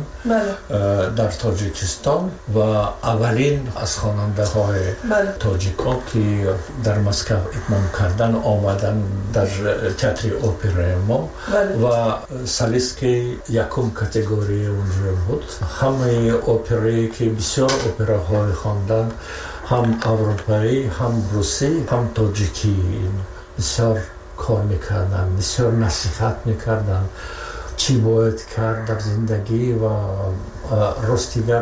Y: در تاجیکستان و اولین از خواننده های تاجیکان که در مسکو اتمام کردن آمدن در تئاتر اپرای ما و سالیسکی یکم کاتگوری اونجا بود. همه اپرایی که بسیار اپراهای خواندن هم اروپایی هم روسی هم تاجیکی بسیار کار میکردن بسیار نصیحت میکردن چی باید کرد در زندگی و راستیگر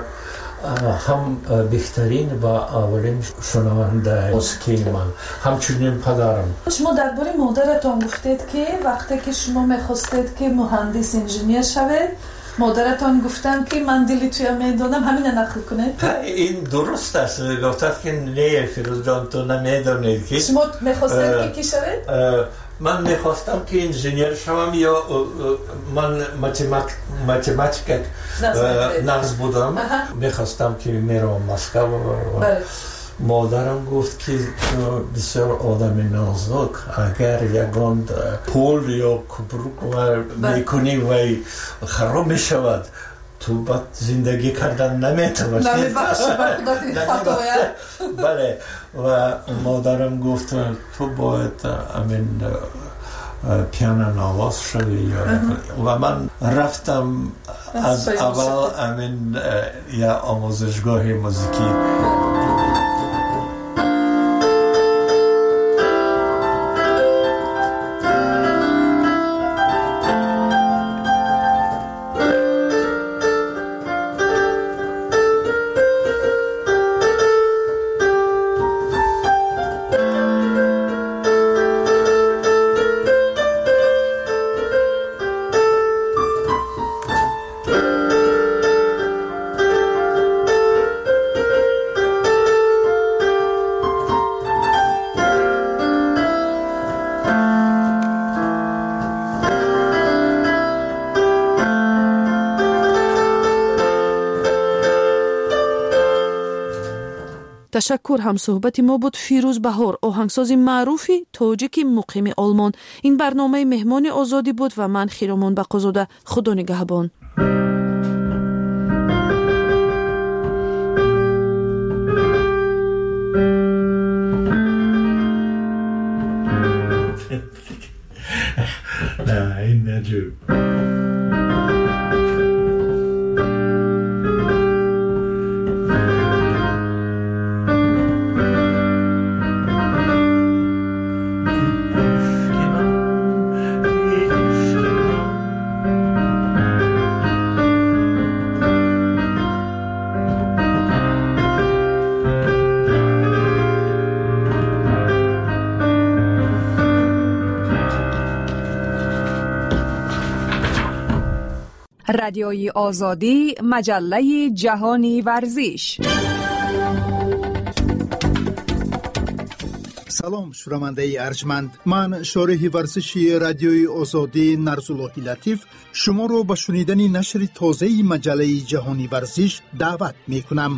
Y: هم بهترین و اولین شنونده موسیقی من همچنین پدرم.
K: شما درباره مادرتان گفتید که وقتی که شما میخواستید که مهندس انجینیر شوید مادرتان گفتن که من دلی توی میدانم همین نقل کنه.
Y: این درست است. گفتن که نه فیروز جان تو نمیدانید که
K: شما میخواستید که کی شوید؟
Y: من میخواستم که انجینیر شوم یا من ماتماتیک نقص بودم. میخواستم که میرم مسکو. مادرم گفت که بسیار آدم نازک اگر یگان پول یا کبروک میکنی و خراب میشود تو بعد زندگی کردن نمیتونی. بله و مادرم گفت تو باید امین پیانو نواز شوی و من رفتم از اول امین یا آموزشگاه موسیقی.
K: تشکر. هم صحبت ما بود فیروز بهار آهنگساز معروفی تاجیک مقیم آلمان. این برنامه مهمان آزادی بود و من خیرامان بقازاده. خدا نگهبان.
Y: نه این نجوب.
A: رادیوی آزادی، مجله جهانی ورزش.
E: سلام شنونده ارجمند، من شارح ورزشی رادیوی آزادی نرزاللهی لطیف شما رو به شنیدن نشر تازه مجله جهانی ورزش دعوت می کنم.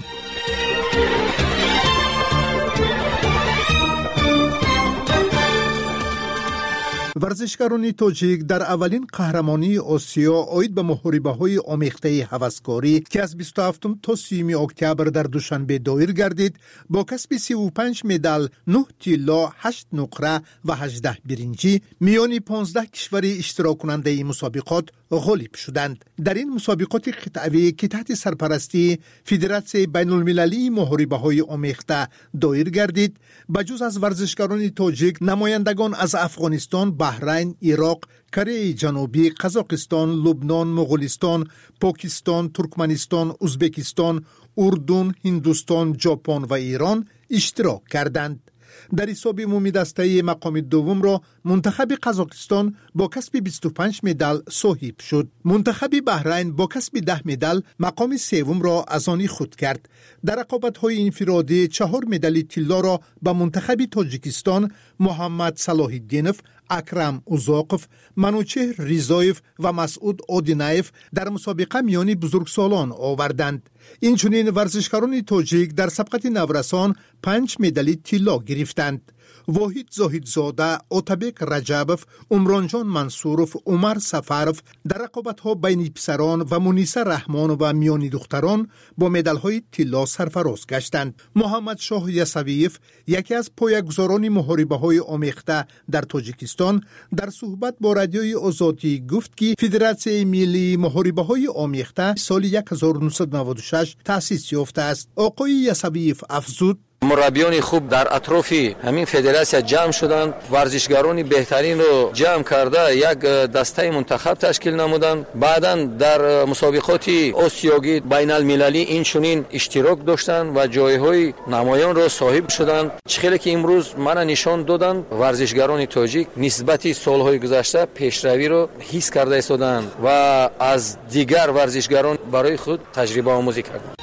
E: ورزشکاران تاجیک در اولین قهرمانی آسیا عاید به محاربه‌های آمیخته هوسکاری که از بیست و هفتم تا سی اکتبر در دوشنبه دایر گردید با کسب سی و پنج مدال، نه طلا، هشت نقره و هجده برنجی میان پانزده کشور اشتراک کننده مسابقات غالب شدند. در این مسابقات قطعی که تحت سرپرستی فدراسیون بین المللی محاربه‌های آمیخته دایر گردید، بجز از ورزشکاران تاجیک نمایندگان از افغانستان، بحرین، عراق، کره جنوبی، قزاقستان، لبنان، مغولستان، پاکستان، ترکمنستان، ازبکستان، اردن، هندوستان، ژاپن و ایران اشتراک کردند. در حساب عمومی دسته مقام دوم را منتخب قزاقستان با کسب بیست و پنج مدال صاحب شد. منتخب بحرین با کسب ده مدال مقام سوم را از آن خود کرد. در رقابت‌های انفرادی چهار مدال طلا را به منتخب تاجیکستان محمد صلاح الدینов، اکرم اوزاقف، منوچهر ریزایف و مسعود آدینایف در مسابقه میان بزرگسالان آوردند. این چنین ورزشکاران تاجیک در سبقت نورسان پنج مدال طلا گرفتند. واحد زاهدزاده، آتابک رجبف، عمرانجان منصورف، عمر سفرف در رقابت‌ها بین پسران و منیسه رحمان و میانی دختران با مدال‌های طلا سرفراز گشتند. محمد شاه یسویف، یکی از پایه‌گذاران محاربه‌های آمیخته در تاجیکستان، در صحبت با رادیوی آزادی گفت که فدراسیون ملی محاربه‌های آمیخته سال هزار و نهصد و نود و شش تأسیس یافته است. آقای یسویف افزود:
F: مربیان خوب در اطراف همین فدراسیون جمع شدند، ورزشکاران بهترین رو جمع کرده یک دسته منتخب تشکیل نمودند. بعداً در مسابقات آسیایی بین المللی این چنین اشتراک داشتند و جایهای نمایان را صاحب شدند. چخیلی که امروز من نشان دادند ورزشکاران تاجیک نسبت سالهای گذشته پیشروی را حس کرده ایستادند و از دیگر ورزشکاران برای خود تجربه آموزی کردند.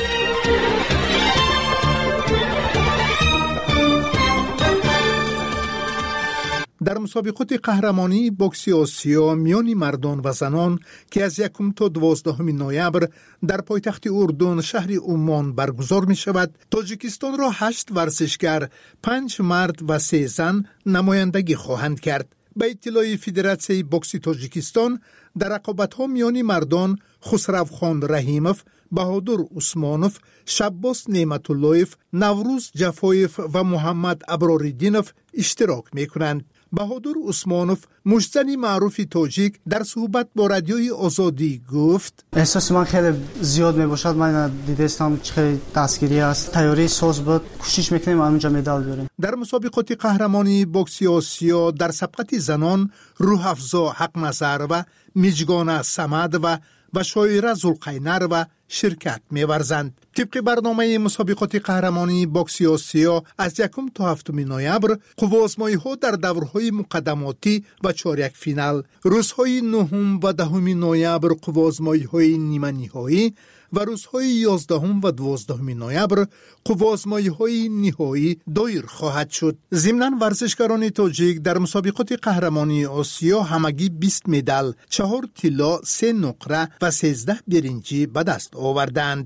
E: در مسابقات قهرمانی بوکس آسیا میان مردان و زنان که از یکم تا دوازدهم نوامبر در پایتخت اردن شهر عمان برگزار می شود، تاجیکستان را هشت ورزشکار، پنج مرد و سه زن نمایندگی خواهند کرد. به اطلاع فدراسیون بوکس تاجیکستان، در رقابت‌ها میان مردان خسروخان رحیموف، بهادر عثمانوف، شباس نعمت اللهیف، نوروز جفایف و محمد ابراردینov اشتراک می کنند. بهادر عثمانوف، مجزن معروف تاجیک، در صحبت با رادیوی آزادی گفت:
G: احساس من خیلی زیاد می باشد. من دیدستم چه دستگیری است، تیاری ساز بود، کوشش میکنیم همونجا مدال بیاریم.
E: در مسابقات قهرمانی بوکس آسیا در سبقت زنان روح‌افزا حق نظر و میجگان صمد و و شاعره زلقینر و شرکت می‌ورزند. طبق برنامه مسابقات قهرمانی بوکس آسیا از یکم تا هفتم نوامبر قوازمایی‌ها در دورهای مقدماتی و چهارک فینال، روزهای نهم و دهم نوامبر قوازمایی‌های نیمه نهایی و روزهای یازدهم و دوازدهم نوامبر قوازمایی‌های نهایی دایر خواهد شد. ضمناً ورزشکاران تاجیک در مسابقات قهرمانی آسیا همگی بیست مدال، چهار طلا، سه نقره و سیزده برنجی به دست آوردند.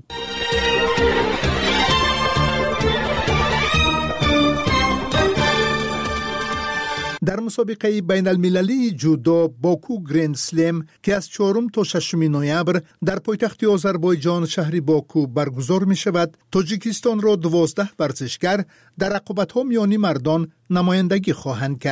E: در مسابقه بین المللی جودو باکو گرند سلم که از چهارم تا ششم نوامبر در پایتخت آذربایجان شهر باکو برگزار می شود، تاجیکستان را دوازده ورزشکار در رقابت‌ها میانی مردان نمایندگی خواهند کرد.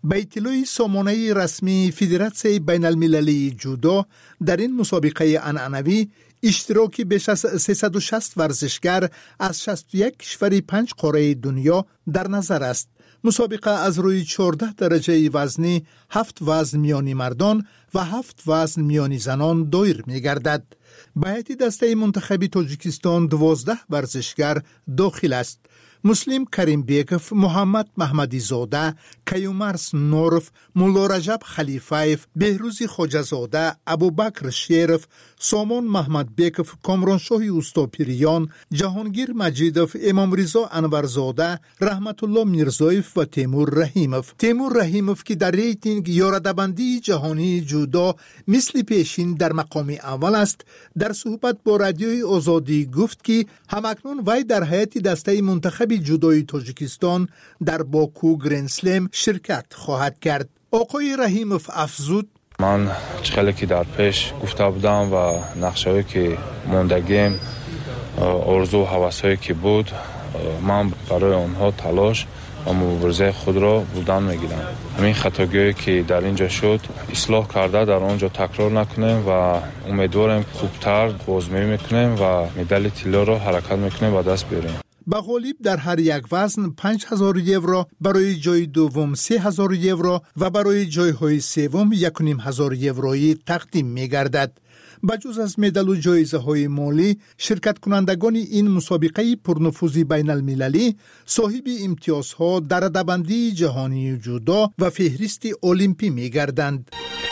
E: به اطلاع سامانه رسمی فدراسیون بین المللی جودو در این مسابقه عنعنوی اشتراکی بیش از سیصد و شصت ورزشگر از شصت و یک کشور پنج قاره دنیا در نظر است. مسابقه از روی چهارده درجه وزنی، هفت وزن میانی مردان و هفت وزن میانی زنان دایر می گردد. به هیئت دسته منتخبی تاجیکستان دوازده ورزشگر داخل است. مسلم کریم بیکف، محمد محمدی زاده، کیومرس نورف، مولا رجب خلیفایف، بهروز خواجه‌زاده، ابوبکر شیرف، سامان محمد بیکف، کامرانشاه اوستاپیریان، جهانگیر مجیدوف، امام رضا انورزاده، رحمت الله میرزایف و تیمور رحیموف. تیمور رحیموف که در ریتینگ یارده‌بندی جهانی جودو مثل پیشین در مقام اول است، در صحبت با رادیوی آزادی گفت که همکنون وی در هیئت دسته منتخب جودوی تاجیکستان در باکو گرند سلم شرکت خواهد کرد. آقای رحیموف افزود:
C: من چخیلی که در پیش گفته بودم و نقشه‌ای که موندگیم، آرزو و هوس‌هایی که بود، من برای آنها تلاش و مبارزه خود را بودن میگیرم. همین خطاگیری که در اینجا شد اصلاح کرده در آنجا تکرار نکنیم و امیدوارم خوبتر بازجویی میکنیم و مدال طلا را حرکت میکنیم و دست بیاریم.
E: به غالب در هر یک وزن پنج هزار یورو، برای جای دوم سه هزار یورو و برای جایهای سوم یک و نیم هزار یورویی تقدیم می گردد. بجز از مدال و جایزه های مالی، شرکت کنندگان این مسابقه پرنفوذی بین المللی صاحب امتیازها در رده‌بندی جهانی جودو و فهرست المپی می گردند.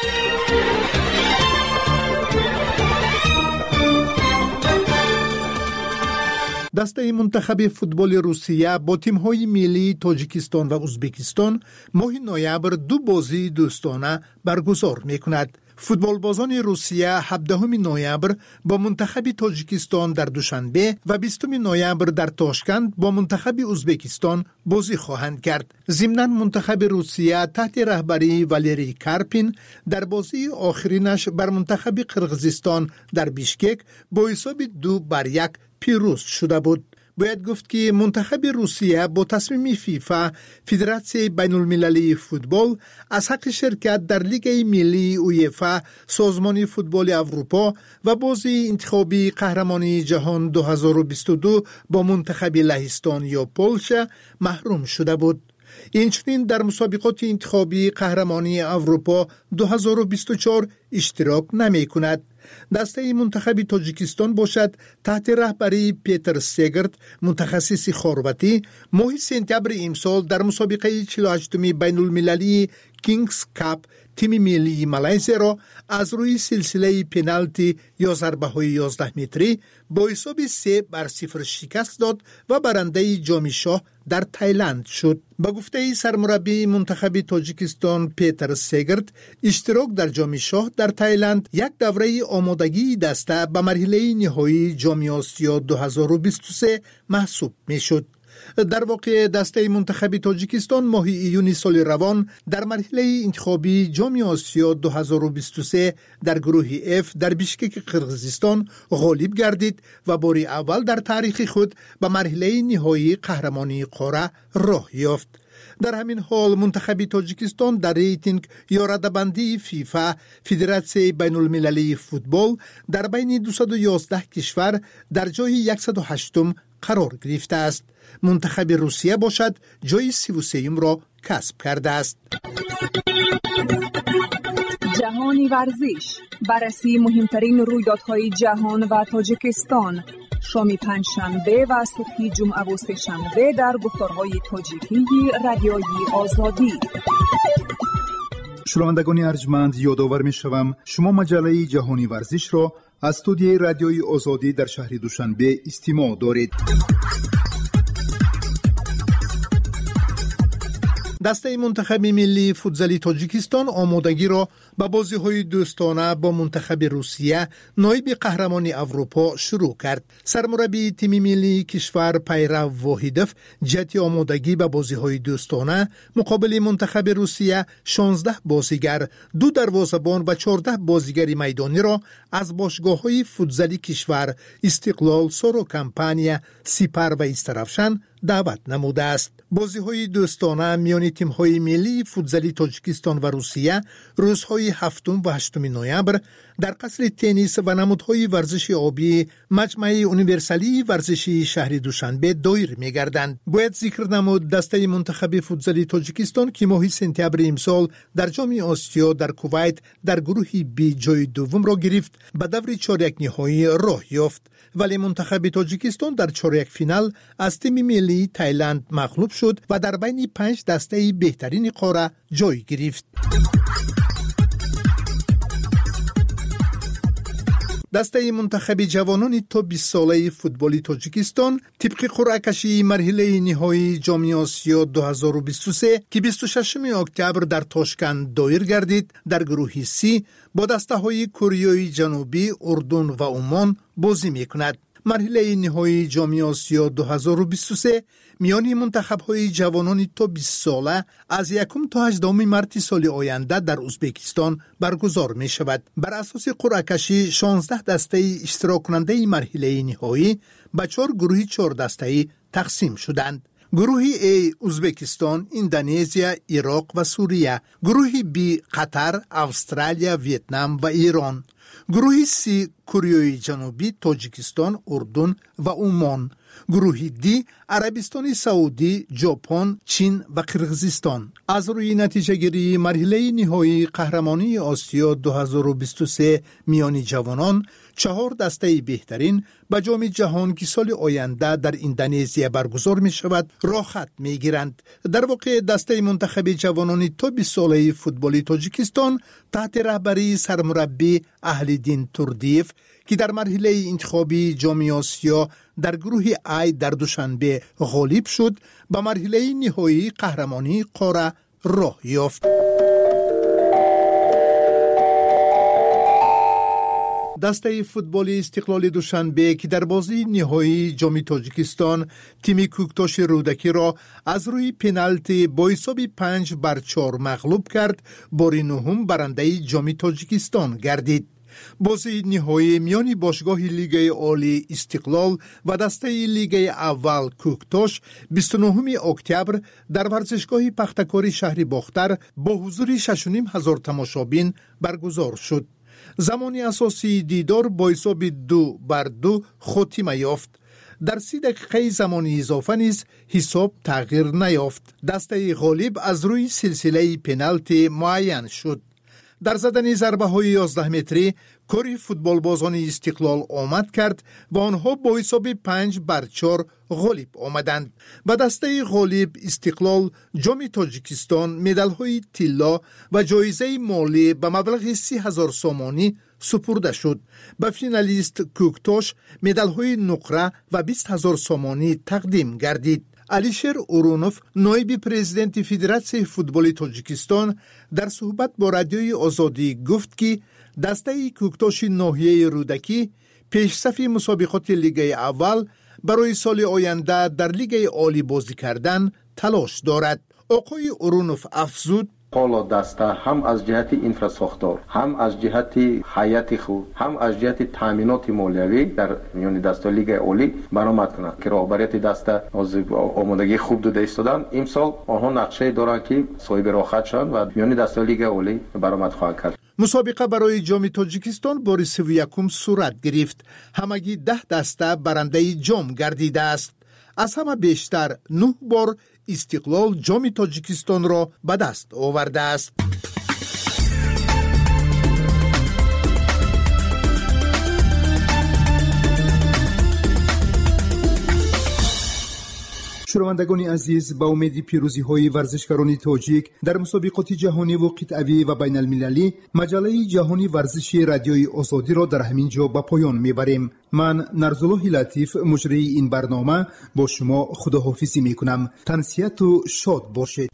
E: دسته منتخب فوتبال روسیه با تیم‌های ملی تاجیکستان و ازبکستان ماه نوامبر دو بازی دوستانه برگزار می‌کند. فوتبالبازان روسیه هفدهم نوامبر با منتخب تاجیکستان در دوشنبه و بیستم نوامبر در تاشکند با منتخب ازبکستان بازی خواهند کرد. ضمناً منتخب روسیه تحت رهبری والری کارپین در بازی آخرینش بر منتخب قرقیزستان در بیشکک با حساب دو بر یک پیروز شده بود. باید گفت که منتخب روسیه با تصمیم فیفا، فدراسیون بین المللی فوتبال، از حق شرکت در لیگ ملی اویفا، سازمان فوتبال اروپا و بازی انتخابی قهرمانی جهان دو هزار و بیست و دو با منتخب لهستان یا پولشا محروم شده بود. اینچنین در مسابقات انتخابی قهرمانی اروپا دو هزار و بیست و چهار اشتراک نمی کند. دسته منتخب تاجیکستان باشد تحت رهبری پیتر سیگرت، متخصص خارواتی، ماه سپتامبر امسال در مسابقه چهل و هشتم بین المللی کینگز کاپ تیم ملی مالایزیا را از روی سلسله پنالتی یا ضربه های یازده متری با حساب سه بر صفر شکست داد و برنده جام شاه در تایلند شد. با گفته سرمربی منتخب تاجیکستان پیتر سیگرت، اشتراک در جام شاه در تایلند یک دوره آمادگی دسته به مرحله نهایی جام آسیا دو هزار و بیست و سه محسوب می شد. در واقع دسته منتخب تاجیکستان ماه ایون سال روان در مرحله انتخابی جام آسیا دو هزار و بیست و سه در گروه اف در بیشکک قرقیزستان غالب گردید و بار اول در تاریخ خود به مرحله نهایی قهرمانی قاره راه یافت. در همین حال منتخب تاجیکستان در ریتینگ یا رده‌بندی فیفا، فدراسیون بین المللی فوتبال، در بین دویست و یازده کشور در جای صد و هشتم قرار گرفته است. منتخب روسیه باشد جای سی و سه را کسب کرده است.
A: جهانی ورزش، بررسی مهمترین رویدادهای جهان و تاجیکستان، شام پنجشنبه و صبح جمعه و سه‌شنبه در گفتارهای تاجیکی رادیوی آزادی.
E: شنوندگان ارجمند، یادآور می‌شوم شما مجله جهانی ورزش را از استودیوی رادیوی آزادی در شهر دوشنبه استماع دارید. دسته منتخب ملی فوتبال تاجیکستان آمادگی را به بازی‌های دوستانه با منتخب روسیه نایب قهرمان اروپا شروع کرد. سرمربی تیم ملی کشور پیرو واحدوف جهت آمادگی به بازی‌های دوستانه مقابل منتخب روسیه شانزده بازیگر، دو دروازه‌بان و چهارده بازیگر میدانی را از باشگاه‌های فوتبالی کشور استقلال، سورو کمپانیا، سپر و استرافشان دعوت نموده است. بازی‌های دوستانه میان تیم‌های ملی فوتزالی تاجیکستان و روسیه روزهای هفتم و هشتم نوامبر در قصر تنیس و نمودهای ورزش آبی مجمع یونیورسالی ورزشی شهر دوشنبه دایر می‌گردند. باید ذکر نمود دسته منتخب فوتزالی تاجیکستان که ماه سپتامبر امسال در جام آسیا در کویت در گروه بی جای دوم را گرفت به دور چهارک نهایی راه یافت، ولی منتخب تاجیکستان در چهارک فینال از تیم ملی تایلند مغلوب شد و در بین پنج دسته بهترین قاره جای گرفت. دسته منتخب جوانان تا بیست ساله فوتبال تاجیکستان طبق قرعه کشی مرحله نهایی جام آسیا دو هزار و بیست و سه که بیست و ششم اکتبر در تاشکند دایر گردید در گروه سی با دسته های کره جنوبی، اردن و عمان بازی میکند. مرحله نهایی جام آسیا دو هزار و بیست و سه میان منتخب های جوانان تا بیست ساله از یکم تا هجدهم مارس سال آینده در ازبکستان برگزار می شود. بر اساس قرعه کشی شانزده دسته اشتراک کننده مرحله نهایی به چهار گروه چهار دسته تقسیم شدند. گروه A ازبکستان، اندونزیا، عراق و سوریه. گروه B قطر، استرالیا، ویتنام و ایران. گروه C کره جنوبی، تاجیکستان، اردن و عمان. گروه دی عربستان سعودی، ژاپن، چین و قرقیزستان. از روی نتیجه گیری مرحله نهایی قهرمانی آسیا دو هزار و بیست و سه میان جوانان چهار دسته بهترین به جام جهان که سال آینده در اندونزیا برگزار می شود راه خط می گیرند. در واقع دسته منتخب جوانان تا بیست ساله فوتبال تاجیکستان تحت رهبری سرمربی اهل‌دین توردیف که در مرحله انتخابی جام آسیا در گروه ای در دوشنبه غالب شد به مرحله نهایی قهرمانی قاره راه یافت. دسته فوتبال استقلال دوشنبه که در بازی نهایی جام تاجیکستان تیم کوکتاش رودکی را از روی پنالتی با حساب پنج بر چهار مغلوب کرد، بار نهم برنده جام تاجیکستان گردید. بازی نهایی میان باشگاه لیگ عالی استقلال و دسته لیگ اول کوکتاش بیست و نهم اکتبر در ورزشگاه پختکاری شهر باختر با حضور شش و نیم هزار تماشابین برگزار شد. زمانی اساسی دیدار با حساب دو بر دو خاتمه یافت. در سی دقیقه زمانی اضافه نیز حساب تغییر نیافت. دسته غالب از روی سلسله پنالتی معین شد. در زدن ضربه های یازده متری کاری فوتبال بازان استقلال آمد کرد و آنها با حساب پنج بر چهار غالب آمدند. به دسته غالب استقلال جام تاجیکستان مدال های طلا و جایزه مالی به مبلغ سی هزار سامانی سپرده شد. به فینالیست کوکتاش مدال های نقره و بیست هزار سامانی تقدیم گردید. علیشیر اورونوف نایب پرزیدنت فدراسیون فوتبال تاجیکستان در صحبت با رادیوی آزادی گفت که دسته کوکتاش ناحیه رودکی پیشصف مسابقات لیگ اول برای سال آینده در لیگ عالی بازی کردن تلاش دارد. آقای اورونوف افزود
U: حالا دسته هم از جهت اینفراساختار، هم از جهت هیئت خود، هم از جهت تامینات مالیوی در میان دسته لیگ عالی برآمد کنند که رهبریت دسته از آمادگی خوب داده ایستادند. امسال آنها نقشه دارند که صاحب راحت شوند و میان دسته لیگ عالی برآمد خواهند کرد.
E: مسابقه برای جام تاجیکستان بار سی و یکم صورت گرفت. همگی ده دسته برنده جام گردیده است. از همه بیشتر نه بار استقلال جام تاجیکستان را به دست آورده است. شنوندگان عزیز، با امید پیروزی های ورزشکاران تاجیک در مسابقات جهانی و قطعی و بین المللی، مجله جهانی ورزشی رادیوی آزادی را در همین جا به پایان میبریم. من نرزالله لطیف مجری این برنامه با شما خداحافظی میکنم. تنسیت و شاد باشید.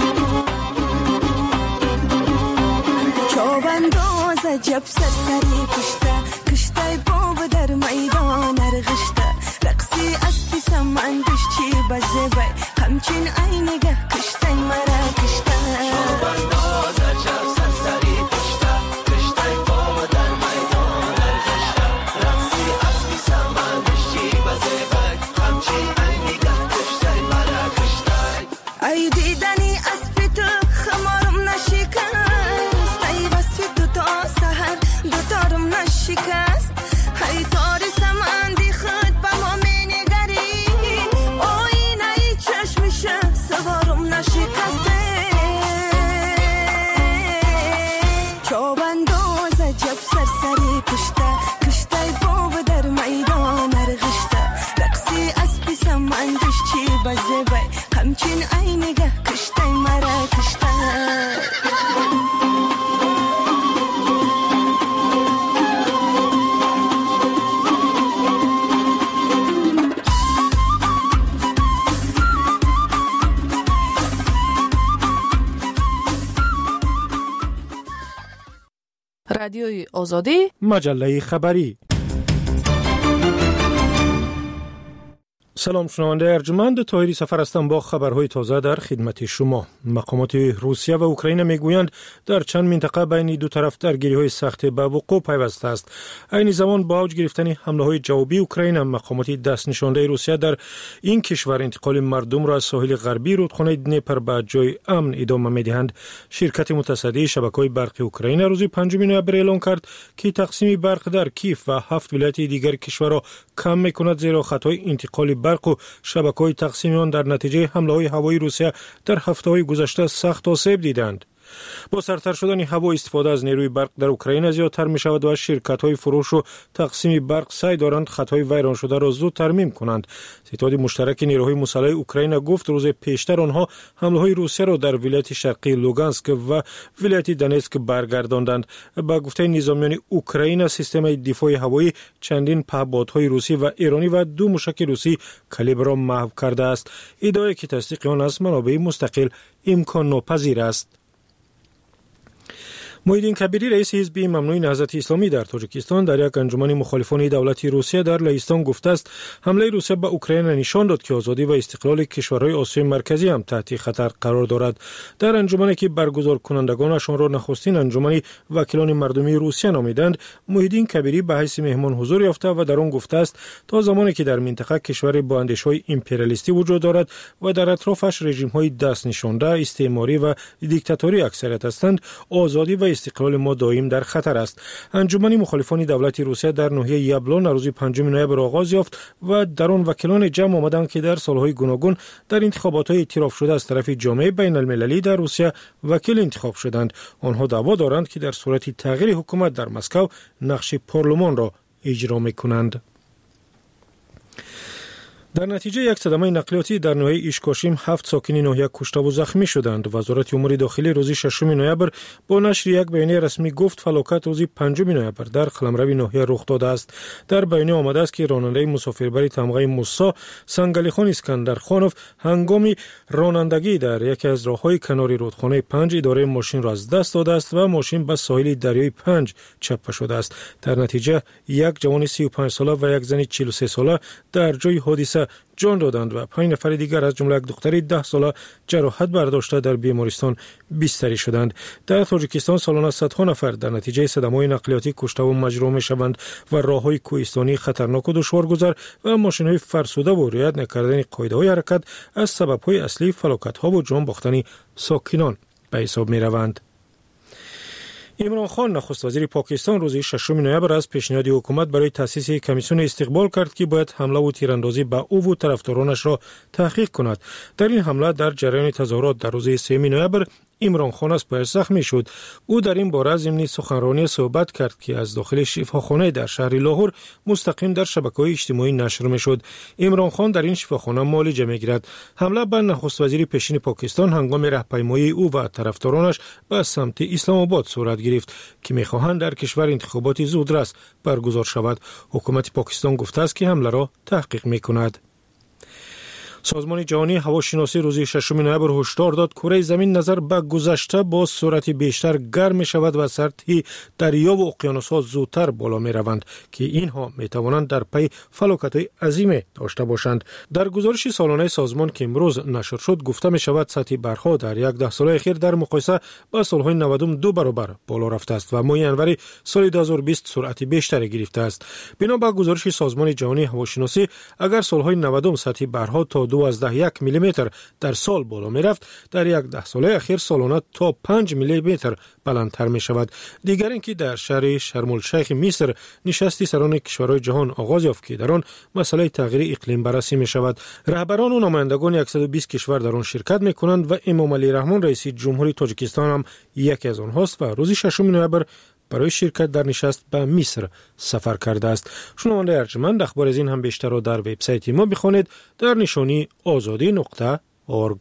S: چوبنداز عجب سرسری کشته کشته باب در میدان ارغشته رقصی اسبی سمندش چی بزه بای همچین عینگه کشته مرا کشته چوبنداز عجب سرسری کشته کشته باب در میدان ارغشته رقصی اسبی سمندش چی بزه بای همچین عینگه کشته عجب سرسری کشته کشته باب در میدان ارغشته رقصی اسبی سمندش چی بزبه همچین عینگه کشته مرا کشته
K: رادیوی آزادی
B: مجله خبری. سلام شنونده ارجمند، طاهری سفر هستم با خبرهای تازه در خدمت شما. مقامات روسیه و اوکراین میگویند در چند منطقه بین دو طرف درگیری‌های سخت به وقوع پیوسته است. عین زمان با اوج گرفتن حمله‌های جوابی اوکراین، مقامات دست نشانده روسیه در این کشور انتقال مردم را از ساحل غربی رودخانه دنیپر به جای امن ادامه می‌دهند. شرکت متصدی شبکه‌های برق اوکراین روز پنجم نوامبر اعلام کرد که تقسیم برق در کیف و هفت ولایت دیگر کشور را کم می‌کند، زیرا خطای انتقال برق و شبکه‌های تقسیم آن در نتیجه حمله‌های هوایی روسیه در هفته‌های گذشته سخت آسیب دیدند. با سرتر شدن هوا استفاده از نیروی برق در اوکراین زیادتر می شود و شرکت‌های فروش و تقسیم برق سعی دارند خطای ویران شده را زود ترمیم کنند. ستاد مشترک نیروهای مسلح اوکراین گفت روز پیشتر آنها حمله‌های روسیه را در ولایت شرقی لوگانسک و ولایت دونتسک برگرداندند. با گفته نظامیان اوکراین، سیستم دفاع هوایی چندین پهپادهای روسی و ایرانی و دو موشک روسی کالیبر را محو کرده است. ادعای که تصدیق آن از منابع مستقل امکان ناپذیر است. محیدین کبیری، رئیس حزب ممنوع نهضت اسلامی در تاجیکستان، در یک انجمن مخالفان دولت روسیه در لهستان گفته است حمله روسیه به اوکراین نشان داد که آزادی و استقلال کشورهای آسیای مرکزی هم تحت خطر قرار دارد. در انجمنی که برگزار کنندگانشان را نخستین انجمن وکیلان مردمی روسیه نامیدند، محیدین کبیری به حیث مهمان حضور یافته و در آن گفته است تا زمانی که در منطقه کشور با اندیشه‌های امپریالیستی وجود دارد و در اطرافش رژیم‌های دست نشانده، استعماری و دیکتاتوری اکثریت هستند، آزادی و استقلال ما دائم در خطر است. انجمن مخالفان دولت روسیه در ناحیه یبلان روز پنجم نوامبر آغاز یافت و در آن وکیلان جمع آمدند که در سالهای گوناگون در انتخابات‌های اعتراف شده از طرف جامعه بین المللی در روسیه وکیل انتخاب شدند. آنها دعوا دارند که در صورت تغییر حکومت در مسکو نقش پارلمان را اجرا می‌کنند. در نتیجه یک صدمه نقلیاتی در ناحیه ایشکاشیم هفت ساکن ناحیه کشته و زخمی شدند. وزارت امور داخلی روز ششم نوامبر با نشر یک بیانیه رسمی گفت فلاکت روز پنجم نوامبر در قلمرو ناحیه رخ داده است. در بیانیه آمده است که راننده مسافربری تمغه موسی سنگلی خان اسکندرخانوف هنگام رانندگی در یکی از راههای کنار رودخانه پنج اداره ماشین را از دست داده است و ماشین به ساحل دریای پنج چپه شده است. در نتیجه یک جوان سی و پنج ساله و یک زن چهل و سه ساله در جای حادثه جان دادند و پنج نفر دیگر از جمله یک دختر ده ساله جراحت برداشته در بیمارستان بستری شدند. در تاجیکستان سالانه صدها نفر در نتیجه صدمه‌های نقلیاتی کشته و مجروح می‌شوند و راه‌های کوهستانی خطرناک و دشوارگذر و ماشین‌های فرسوده و رعایت نکردن قاعده‌های حرکت از سبب‌های اصلی فلاکت‌ها و جان باختن ساکنان به حساب می‌روند. عمران خان نخست وزیر پاکستان روز ششم نوامبر از پیشنهاد حکومت برای تأسیس کمیسیون استقبال کرد که باید حمله و تیراندازی به او و طرفدارانش را تحقیق کند. در این حمله در جریان تظاهرات در روز سوم نوامبر عمران خان از پایش زخمی شد. او در این باره ضمن سخنرانی صحبت کرد که از داخل شفاخانه در شهر لاهور مستقیم در شبکه‌های اجتماعی نشر می‌شد. عمران خان در این شفاخانه معالجه می‌گیرد. حمله به نخست وزیر پیشین پاکستان هنگام راهپیمایی او و طرفدارانش به سمت اسلام آباد صورت گرفت که می‌خواهند در کشور انتخابات زودرس برگزار شود. حکومت پاکستان گفته است که حمله را تحقیق می‌کند. سازمان جهانی هواشناسی روز ششم نوامبر هشدار داد کره زمین نظر به گذشته با سرعت بیشتر گرم می شود و سطح دریا و اقیانوس‌ها زودتر بالا می روند که اینها می توانند در پی فلاکت‌های عظیم داشته باشند. در گزارش سالانه سازمان که امروز نشر شد گفته می شود سطح برها در یک ده سال اخیر در مقایسه با سالهای نود دو برابر بالا رفته است و ماه ینوری سال دو هزار و بیست سرعت بیشتری گرفته است. بنا به گزارش سازمان جهانی هواشناسی اگر سالهای نود سطح برها تا دوازده و یک میلی متر در سال بالا می رفت، در یک ده ساله اخیر سالانه تا پنج میلی متر بلندتر می شود. دیگر اینکه در شهر شرم الشیخ مصر نشستی سران کشورهای جهان آغاز یافت که در آن مسئله تغییر اقلیم بررسی می شود. رهبران و نمایندگان صد و بیست کشور در آن شرکت می کنند و امام علی رحمان رئیس جمهوری تاجیکستان هم یکی از آنهاست و روز ششم نوامبر برای شرکت در نشست به مصر سفر کرده است. شنونده ارجمند اخبار از این هم بیشتر را در وبسایت ما بخوانید در نشانی آزادی نقطه اورگ.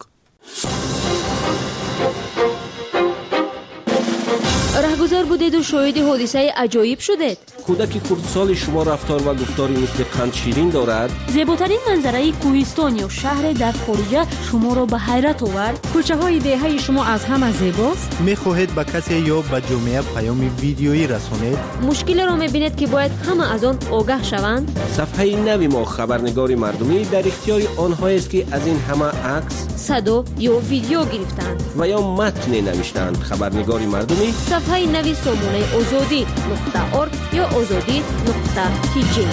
H: رهگذر بودید و شاهد حادثه عجایب شدید.
I: کودک خردسال شما رفتار و گفتاری مثل قند شیرین دارد.
H: زیباترین منظره کوهستان یا شهر در خارج شما را به حیرت آورد.
W: کوچه های دهه شما از همه زیباست.
J: میخواهید به کسی یا به جامعه پیام ویدیویی رسانید.
H: مشکل را میبینید که باید همه از آن آگاه شوند.
I: صفحه نوی ما خبرنگار مردمی در اختیار آنهایی است که از این همه عکس،
H: صدا یا ویدیو گرفتند
I: و یا متن نوشتند. خبرنگار مردمی
H: صفحه نوی سامانه آزادی نقطه اورگ یا آزادی نقطه تی جی.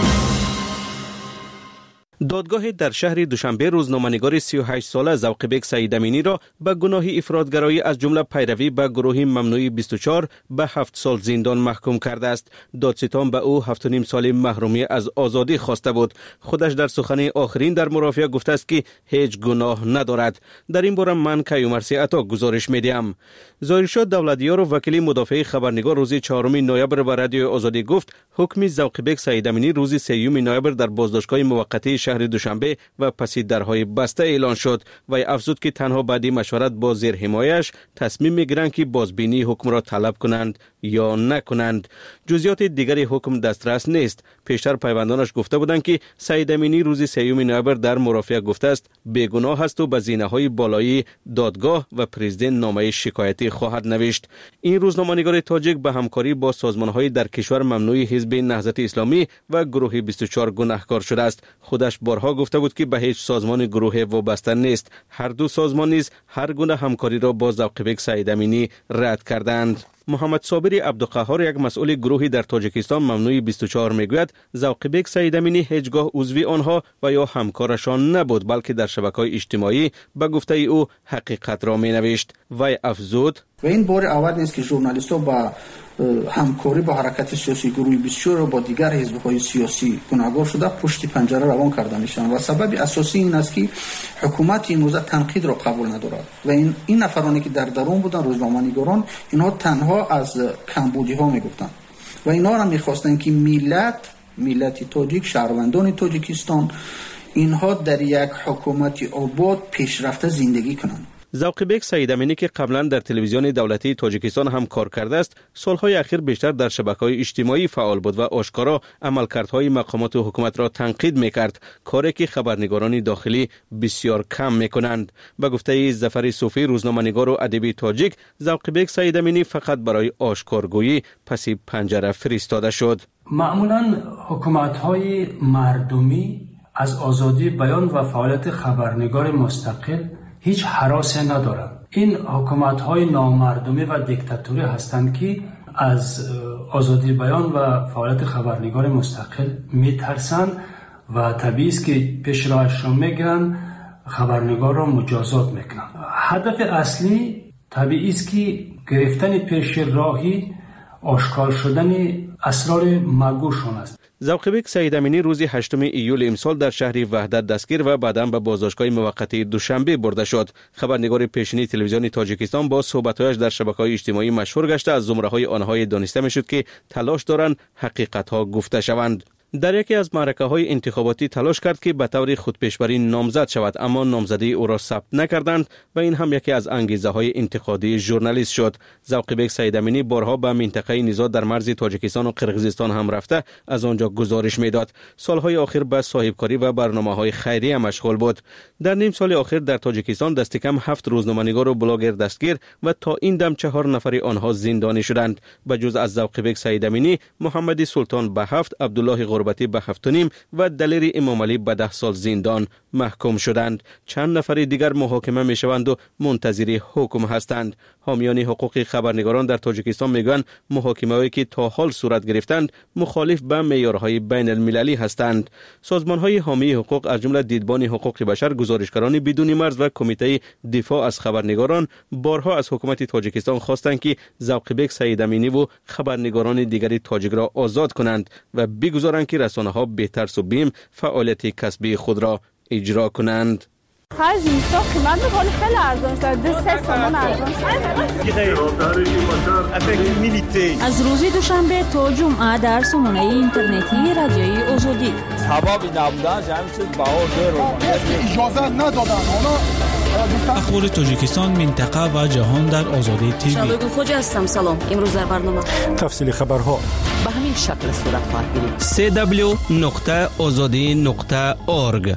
I: دادگاه در شهر دوشنبه روزنامه‌نگار سی و هشت ساله ذوق‌بک سعید امینی را به گناه افراط‌گرایی از جمله پیروی به گروه ممنوعه بیست و چهار به هفت سال زندان محکوم کرده است. دادستان به او هفت و نیم سال محرومی از آزادی خواسته بود. خودش در سخن آخرین در مرافعه گفته است که هیچ گناه ندارد. در این باره من کیومرثی عطا گزارش میدیم. ظاهرشاه دولتیار و وکیل مدافع خبرنگار روز چهارم نوامبر به رادیو آزادی گفت حکم ذوق‌بک سعید امینی روز سوم نوامبر در بازداشتگاه موقتی شهر دوشنبه و پس درهای بسته اعلان شد و افزود که تنها بعد مشورت با زیر حمایش تصمیم میگیرند که بازبینی حکم را طلب کنند یا نکنند. جزئیات دیگری حکم دسترس نیست. پیشتر پیوندانش گفته بودند که سعید امینی روز سوم نوامبر در مرافعه گفته است بیگناه است و به زینه‌های بالایی دادگاه و پرزیدنت نامه شکایتی خواهد نوشت. این روزنامه‌نگار تاجیک به همکاری با سازمان‌های در کشور ممنوع حزب نهضت اسلامی و گروه بیست و چهار گناهکار شده است. خودش بارها گفته بود که به هیچ سازمان گروه وابسته نیست. هر دو سازمان نیز هر گونه همکاری را با ذوق‌بک سعید امینی رد کردند. محمد صابری عبدالقهار یک مسئول گروهی در تاجیکستان ممنوع بیست و چهار میگوید ذوق‌بک سعید امینی هیچگاه عضوی آنها و یا همکارشان نبود، بلکه در شبکه‌های اجتماعی به گفته او حقیقت را مینوشت. وی افزود
L: و این بار اول نیست که ژورنالیست‌ها با همکاری با حرکت سیاسی گروه بیست و چهار و با دیگر حزب‌های سیاسی گناهکار شده پشت پنجره روان کرده میشن و سبب اساسی این است که حکومت امروزه تنقید را قبول ندارد و این این نفرانی که در درون بودن روزنامه‌نگاران اینها تنها از کمبودی‌ها میگفتن و اینا را می‌خواستن که ملت ملت تاجیک، شهروندان تاجیکستان اینها در یک حکومت آباد پیشرفته زندگی کنند.
I: ذوق‌بک سعید امینی که قبلا در تلویزیون دولتی تاجیکستان هم کار کرده است، سالهای اخیر بیشتر در شبکه‌های اجتماعی فعال بود و آشکارا عملکردهای مقامات حکومت را تنقید می‌کرد، کاری که خبرنگاران داخلی بسیار کم می‌کنند. به گفته ظفر صوفی روزنامه‌نگار و ادیب تاجیک، ذوق‌بک سعید امینی فقط برای آشکارگویی پس پنجره فرستاده شد.
M: معمولاً حکومت‌های مردمی از آزادی بیان و فعالیت خبرنگار مستقل هیچ هراسی ندارند. این حکومت‌های نامردمی و دیکتاتوری هستند که از آزادی بیان و فعالیت خبرنگار مستقل میترسند و طبیعی است که پیش راهش را میگیرند، خبرنگار را مجازات میکنند. هدف اصلی طبیعی است که گرفتن پیش راهی آشکار شدن اسرار مگوشان است.
I: ذوق‌بک سعید امینی روز هشتم ایول امسال در شهر وحدت دستگیر و بعداً به بازداشتگاه موقتی دوشنبه برده شد. خبرنگار پیشینی تلویزیون تاجیکستان با صحبت‌هایش در شبکه‌های اجتماعی مشهور گشته از زمره‌های آنها دانسته می‌شد که تلاش دارند حقیقت‌ها گفته شوند. در یکی از معرکه‌های انتخاباتی تلاش کرد که به طور خودپیشبری نامزد شود، اما نامزدی او را ثبت نکردند و این هم یکی از انگیزه‌های انتقادی ژورنالیست شد. ذوق‌بک سعید امینی بارها به منطقه نزاع در مرز تاجیکستان و قرقیزستان هم رفته از آنجا گزارش میداد. سالهای آخر به صاحبکاری و برنامه‌های خیریه مشغول بود. در نیم سال آخر در تاجیکستان دست کم هفت روزنامه‌نگار و بلاگر دستگیر و تا این دم چهار نفر آنها زندانی شدند. به جز از ذوق‌بک سعید امینی، محمد سلطان به هفت، عبدالله غربتی به هفت و نیم و دلیر امام علی به ده سال زندان محکوم شدند. چند نفر دیگر محاکمه می شوند و منتظر حکم هستند. حامیان حقوق خبرنگاران در تاجیکستان میگویند محاکمه‌ای که تا حال صورت گرفتند مخالف به معیارهای بین المللی هستند. سازمان‌های حامی حقوق از جمله دیدبان حقوق بشر، گزارشگران بدون مرز و کمیته دفاع از خبرنگاران بارها از حکومت تاجیکستان خواستند که ذوق‌بک سعید امینی و خبرنگاران دیگری تاجیک را آزاد کنند و بگذارند که رسانه‌ها بهتر و بیم فعالیت کسبی خود را اجرا کنند.
D: خرج اینستا قیمت میکنه خیلی ارزان شد دو سه تومن ارزان شد.
W: از روز دوشنبه تا جمعه در سامانه اینترنتی رادیوی آزادی.
O: سبب نبودن همین چیز بهار رو
P: اجازه ندادن.
Q: اخبار تاجیکستان، منطقه و جهان در آزادی تیوی.
W: شبگون خوجا هستم. سلام. امروز در برنامه
B: تفصیل خبرها
W: به همین شکل صورت خواهد گرفت.
I: سی دبلیو نقطه آزادی نقطه اورگ.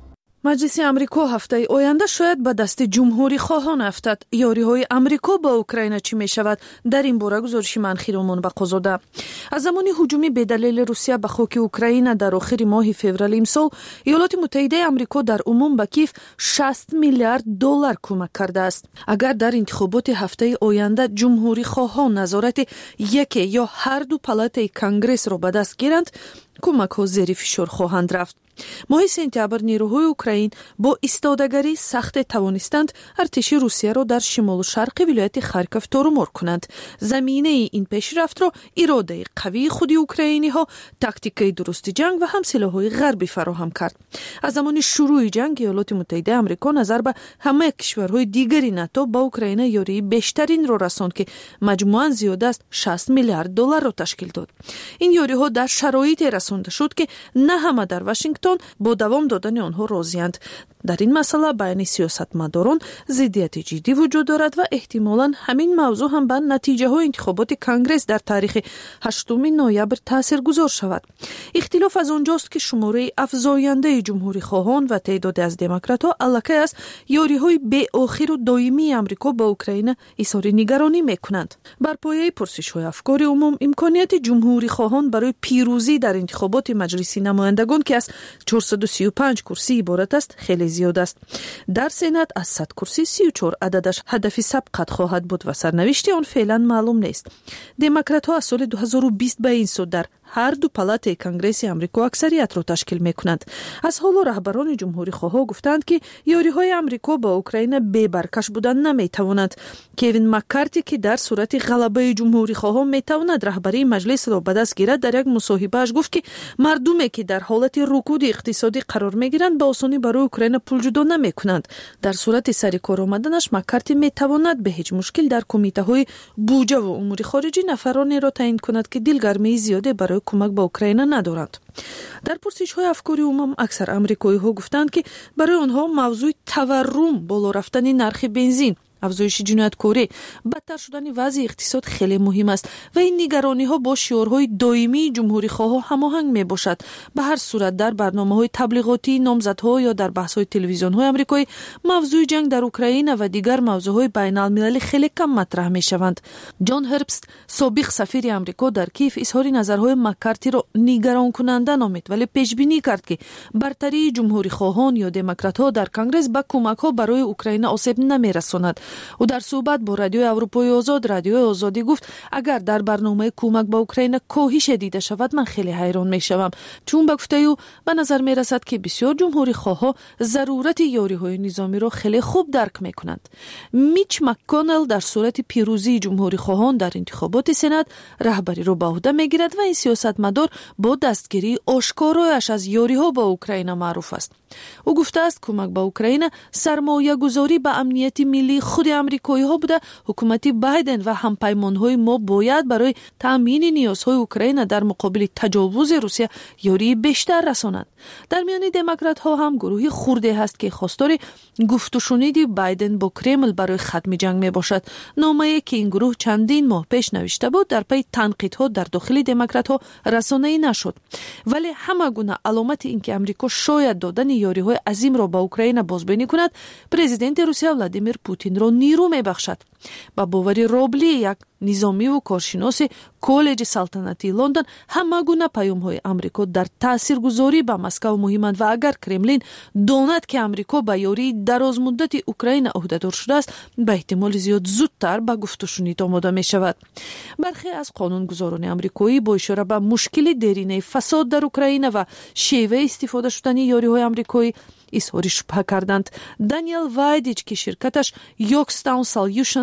K: مجلس امریکا هفته آینده شاید به دست جمهوری خواهان افتد. یاری‌های امریکا با اوکراین چی می‌شود؟ در این باره گزارش منخیرمون به قضاده. از زمان هجوم بدلیل روسیه به خاک اوکراین در آخر ماه فوریه امسال، ایالات متحده امریکا در عموم به کیف شصت میلیارد دلار کمک کرده است. اگر در انتخابات هفته آینده جمهوری خواهان نظارت یک یا هر دو پالات کنگره را به دست گیرند، کمک‌ها زیر فشار خواهند رفت. ماه سپتامبر نیروهای اوکراین با ایستادگی سخت توانستند ارتش روسیه را در شمال و شرق ولایت خارکوف تورمار کنند. زمینه این پیشرفت را اراده قوی خود اوکراینی ها، تاکتیک درست جنگ و هم سلاح‌های غربی فراهم کرد. از زمان شروع جنگ ایالات متحده آمریکا نظر به همه کشورهای دیگری ناتو با اوکراین یاری بیشترین را رساند که مجموعاً زیاد است شصت میلیارد دلار را تشکیل داد. این یاری ها در شرایطی رسانده شد که نه همه در واشنگتن با دوام دادن آنها راضی‌اند. در این مسئله بین سیاستمداران ضدیت جدی وجود دارد و احتمالاً همین موضوع هم به نتیجه های انتخابات کنگره در تاریخ هشتم نوامبر تاثیرگذار شود. اختلاف از آنجاست که شماره افزاینده جمهوری خواهان و تعداد از دموکرات‌ها علاقه است یاری‌های بی آخر و دائمی آمریکا با اوکراین اظهار نگرانی می‌کنند. بر پایه پرسش‌های افکار عموم امکانیت جمهوری خواهان برای پیروزی در انتخابات مجلس نمایندگان که از چهارصد و سی و پنج کرسی عبارت است خیلی زیاد است. در سنات از صد کرسی سی و چهار عددش هدف سبقت خواهد بود و سرنوشت آن فعلا معلوم نیست. دموکرات‌ها از سال دو هزار و بیست به این سو در هر دو پالات کنگره آمریکا اکثریت را تشکیل می‌کنند. از حالا رهبران جمهوری خواها گفتند که یاری‌های آمریکا با اوکراین بی برکش بودن نمی‌تواند. کوین مکارتی که در صورت غلبه جمهوری خواها می‌تواند رهبری مجلس را به دست گیرد در یک مصاحبه‌اش گفت که مردمی که در حالت رکود اقتصادی قرار می‌گیرند با آسانی برای اوکراین پول جدا نمی‌کنند. در صورت سر کار آمدنش مکارتی می‌تواند به هیچ مشکل در کمیته‌های بودجه و امور خارجی نفرانی را تعیین کند که دلگرمی زیاده برای کمک به اوکراین ندارند. در پرسش‌های افکار عموم اکثر آمریکایی‌ها گفتند که برای آنها موضوع تورم، بالا رفتن نرخ بنزین، افزایش جنایتکاری، بدتر شدن وضع اقتصاد خیلی مهم است و این نگرانی‌ها با شعارهای دائمی جمهوری خواه هماهنگ میباشد. به هر صورت در برنامه‌های تبلیغاتی نامزدها یا در بحث‌های تلویزیون‌های آمریکایی موضوع جنگ در اوکراین و دیگر موضوعهای بین‌المللی خیلی کم مطرح میشوند. جان هربست سابق سفیر آمریکا در کیف اظهار نظرهای مکارتی را نگران کننده نامید، ولی پیش بینی کرد که برتری جمهوری خواهان یا دموکرات‌ها در کنگره با کمک‌ها برای اوکراین آسیب نمی‌رساند. او در صحبت با رادیوی اروپای آزاد رادیوی آزادی گفت اگر در برنامه کمک به اوکراین کاهش دیده شود من خیلی حیران میشوم، چون به گفته او به نظر می رسد که بسیار جمهوری خواها ضرورت یاری‌های نظامی را خیلی خوب درک میکنند. میچ مک‌کانل در صورت پیروزی جمهوری خواهان در انتخابات سنا رهبری را به عهده میگیرد و این سیاستمدار با دستگیری آشکارایش از یاری‌ها با اوکراین معروف است. او گفته است کمک به اوکراین سرمایه گذاری به امنیت ملی خود امریکایی ها بوده. حکومت بایدن و همپیمان های ما باید برای تامین نیازهای اوکراین در مقابل تجاوز روسیه یاری بیشتر رسانند. در میان دموکرات ها هم گروهی خورده هست که خواستار گفت و شنید بایدن با کرمل برای ختم جنگ می باشد. نامه‌ای که این گروه چندین ماه پیش نوشته بود در پی تنقیدها در داخل دموکرات ها رسانه‌ای نشد، ولی همه گونه علامت اینکه امریکا شاید دادن یاری‌های عظیم را با اوکراین بازبینی کند پرزیدنت روسیه ولادیمیر پوتین را نیرو می‌بخشد. با باوری روبلی یک نظامی و کارشناس کالج سلطنتی لندن همه گونه پیام‌های امریکا در تاثیرگذاری به مسکو مهمند و اگر کرملین داند که امریکا به یاری دراز مدت اوکراین عهده‌دار شده است به احتمال زیاد زودتر به گفت و شنید آماده می شود. برخی از قانونگذاران امریکایی با اشاره به مشکل دیرینه فساد در اوکراین و شیوه استفاده شدن یاری‌های امریکایی اظهار شبهه کردند. دانیل وایدیچ که شرکتش یوکستاون سالوشنز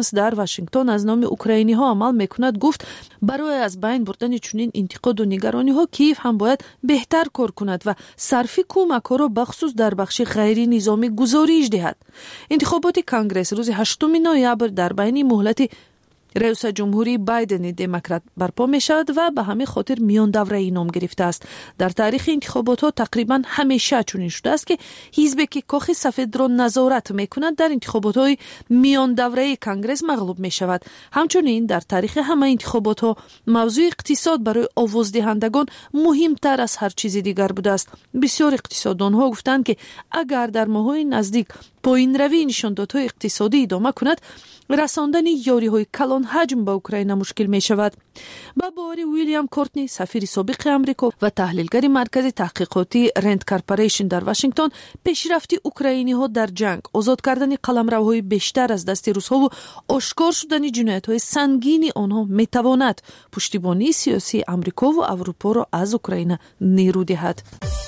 K: تایمز در واشنگتن از نام اوکراینی ها عمل میکند گفت برای از بین بردن چنین انتقاد و نگرانی ها کیف هم باید بهتر کار کند و صرفی کمک ها را بخصوص در بخش غیر نظامی گزارش دهد. انتخابات کنگره روز هشتم نوامبر در بین مهلت رئیس جمهوری بایدن دموکرات برپا می شود و به همین خاطر میان دوره نام گرفته است. در تاریخ انتخابات ها تقریبا همیشه چنین شده است که حزبی که کاخ سفید را نظارت می کند در انتخابات های میان دوره کنگره مغلوب می شود. همچنین در تاریخ همه انتخابات ها موضوع اقتصاد برای آوازدهندگان مهمتر از هر چیز دیگر بوده است. بسیار اقتصاددان ها گفتند که اگر در ماه‌های نزدیک پایین روی نشاندادهای اقتصادی ادامه کند رساندن یاری‌های کلان حجم به اوکراین مشکل می شود. با باور ویلیام کورتنی سفیر سابق آمریکا و تحلیلگر مرکز تحقیقاتی رند کارپوریشن در واشنگتن، پیشرفت اوکراینی ها در جنگ، آزاد کردن قلمروهای بیشتر از دست روس‌ها و آشکار شدن جنایت‌های سنگین آنها می تواند پشتیبانی سیاسی آمریکا و اروپا را از اوکراین نیرو دهد.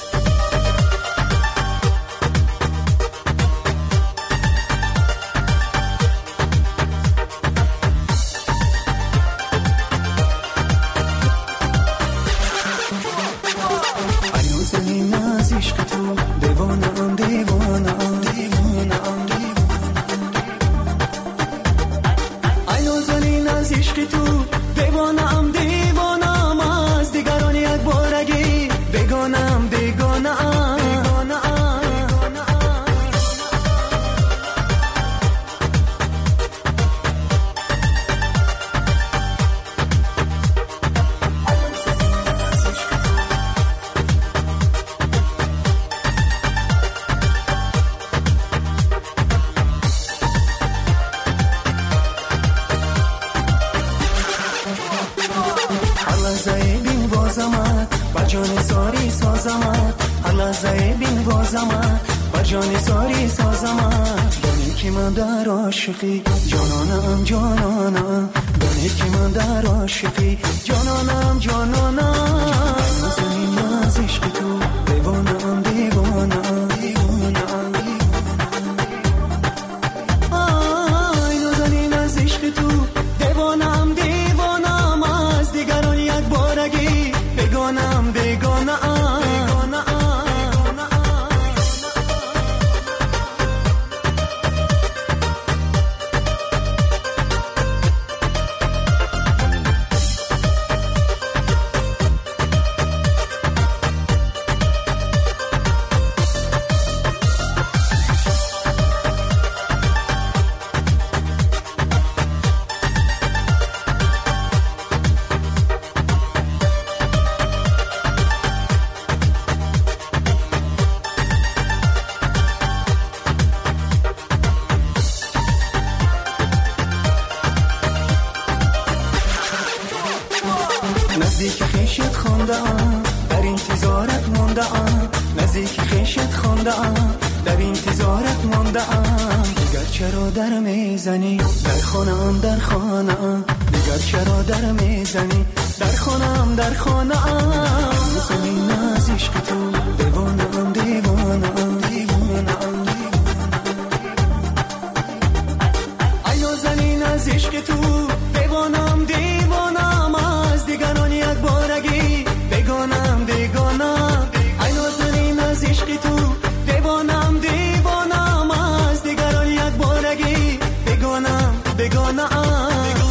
N: عاشقی جانانم جانانم دانی که من در عاشقی جانانم جانانم زمین از عشق تو دیوانم دیوانم دیوانم آی نازنین از عشق تو دیوانم دیوانم از دیگران یک بارگی بگانم بگانم نزدیک خیشت خونده ام در انتظارت مونده ام نزدیک خیشت خونده ام در انتظارت مونده ام دیگر چرا در میزنی در خانه ام در خانه ام دیگر چرا در میزنی در خانه ام در خانه ام زمین از عشق تو دیوانه ام دیوانه ام دیوانه ام ای نازنین از عشق تو دیوانه ام دیوانه ام از دیگران یک بارگی بگانم بگانم ای نازنین از عشق تو دیوانم دیوانم از دیگران یک بارگی بگانم بگانم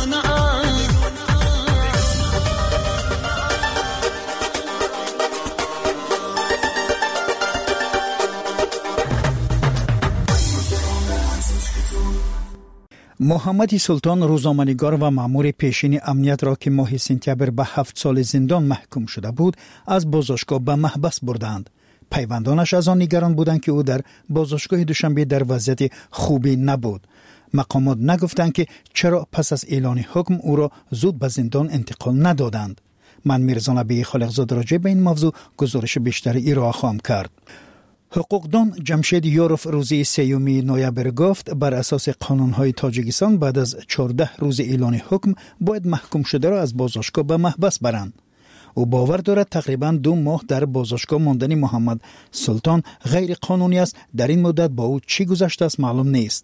R: محمد سلطان روزنامه‌نگار و مأمور پیشین امنیت را که ماه سپتامبر به هفت سال زندان محکوم شده بود از بازداشتگاه به محبس بردند. پیوندانش از آن نگران بودند که او در بازداشتگاه دوشنبه در وضعیت خوبی نبود. مقامات نگفتند که چرا پس از اعلان حکم او را زود به زندان انتقال ندادند. من میرزا نبی خالقزاده راجع به این موضوع گزارش بیشتری ارائه خواهم کرد. حقوقدان جمشید یوروف روز سیوم نوامبر گفت بر اساس قانون‌های تاجیکستان بعد از چهارده روز اعلان حکم باید محکوم شده را از بازداشتگاه به محبس برند. او باور دارد تقریباً دو ماه در بازداشتگاه ماندن محمد سلطان غیر قانونی است. در این مدت با او چی گذشته است معلوم نیست.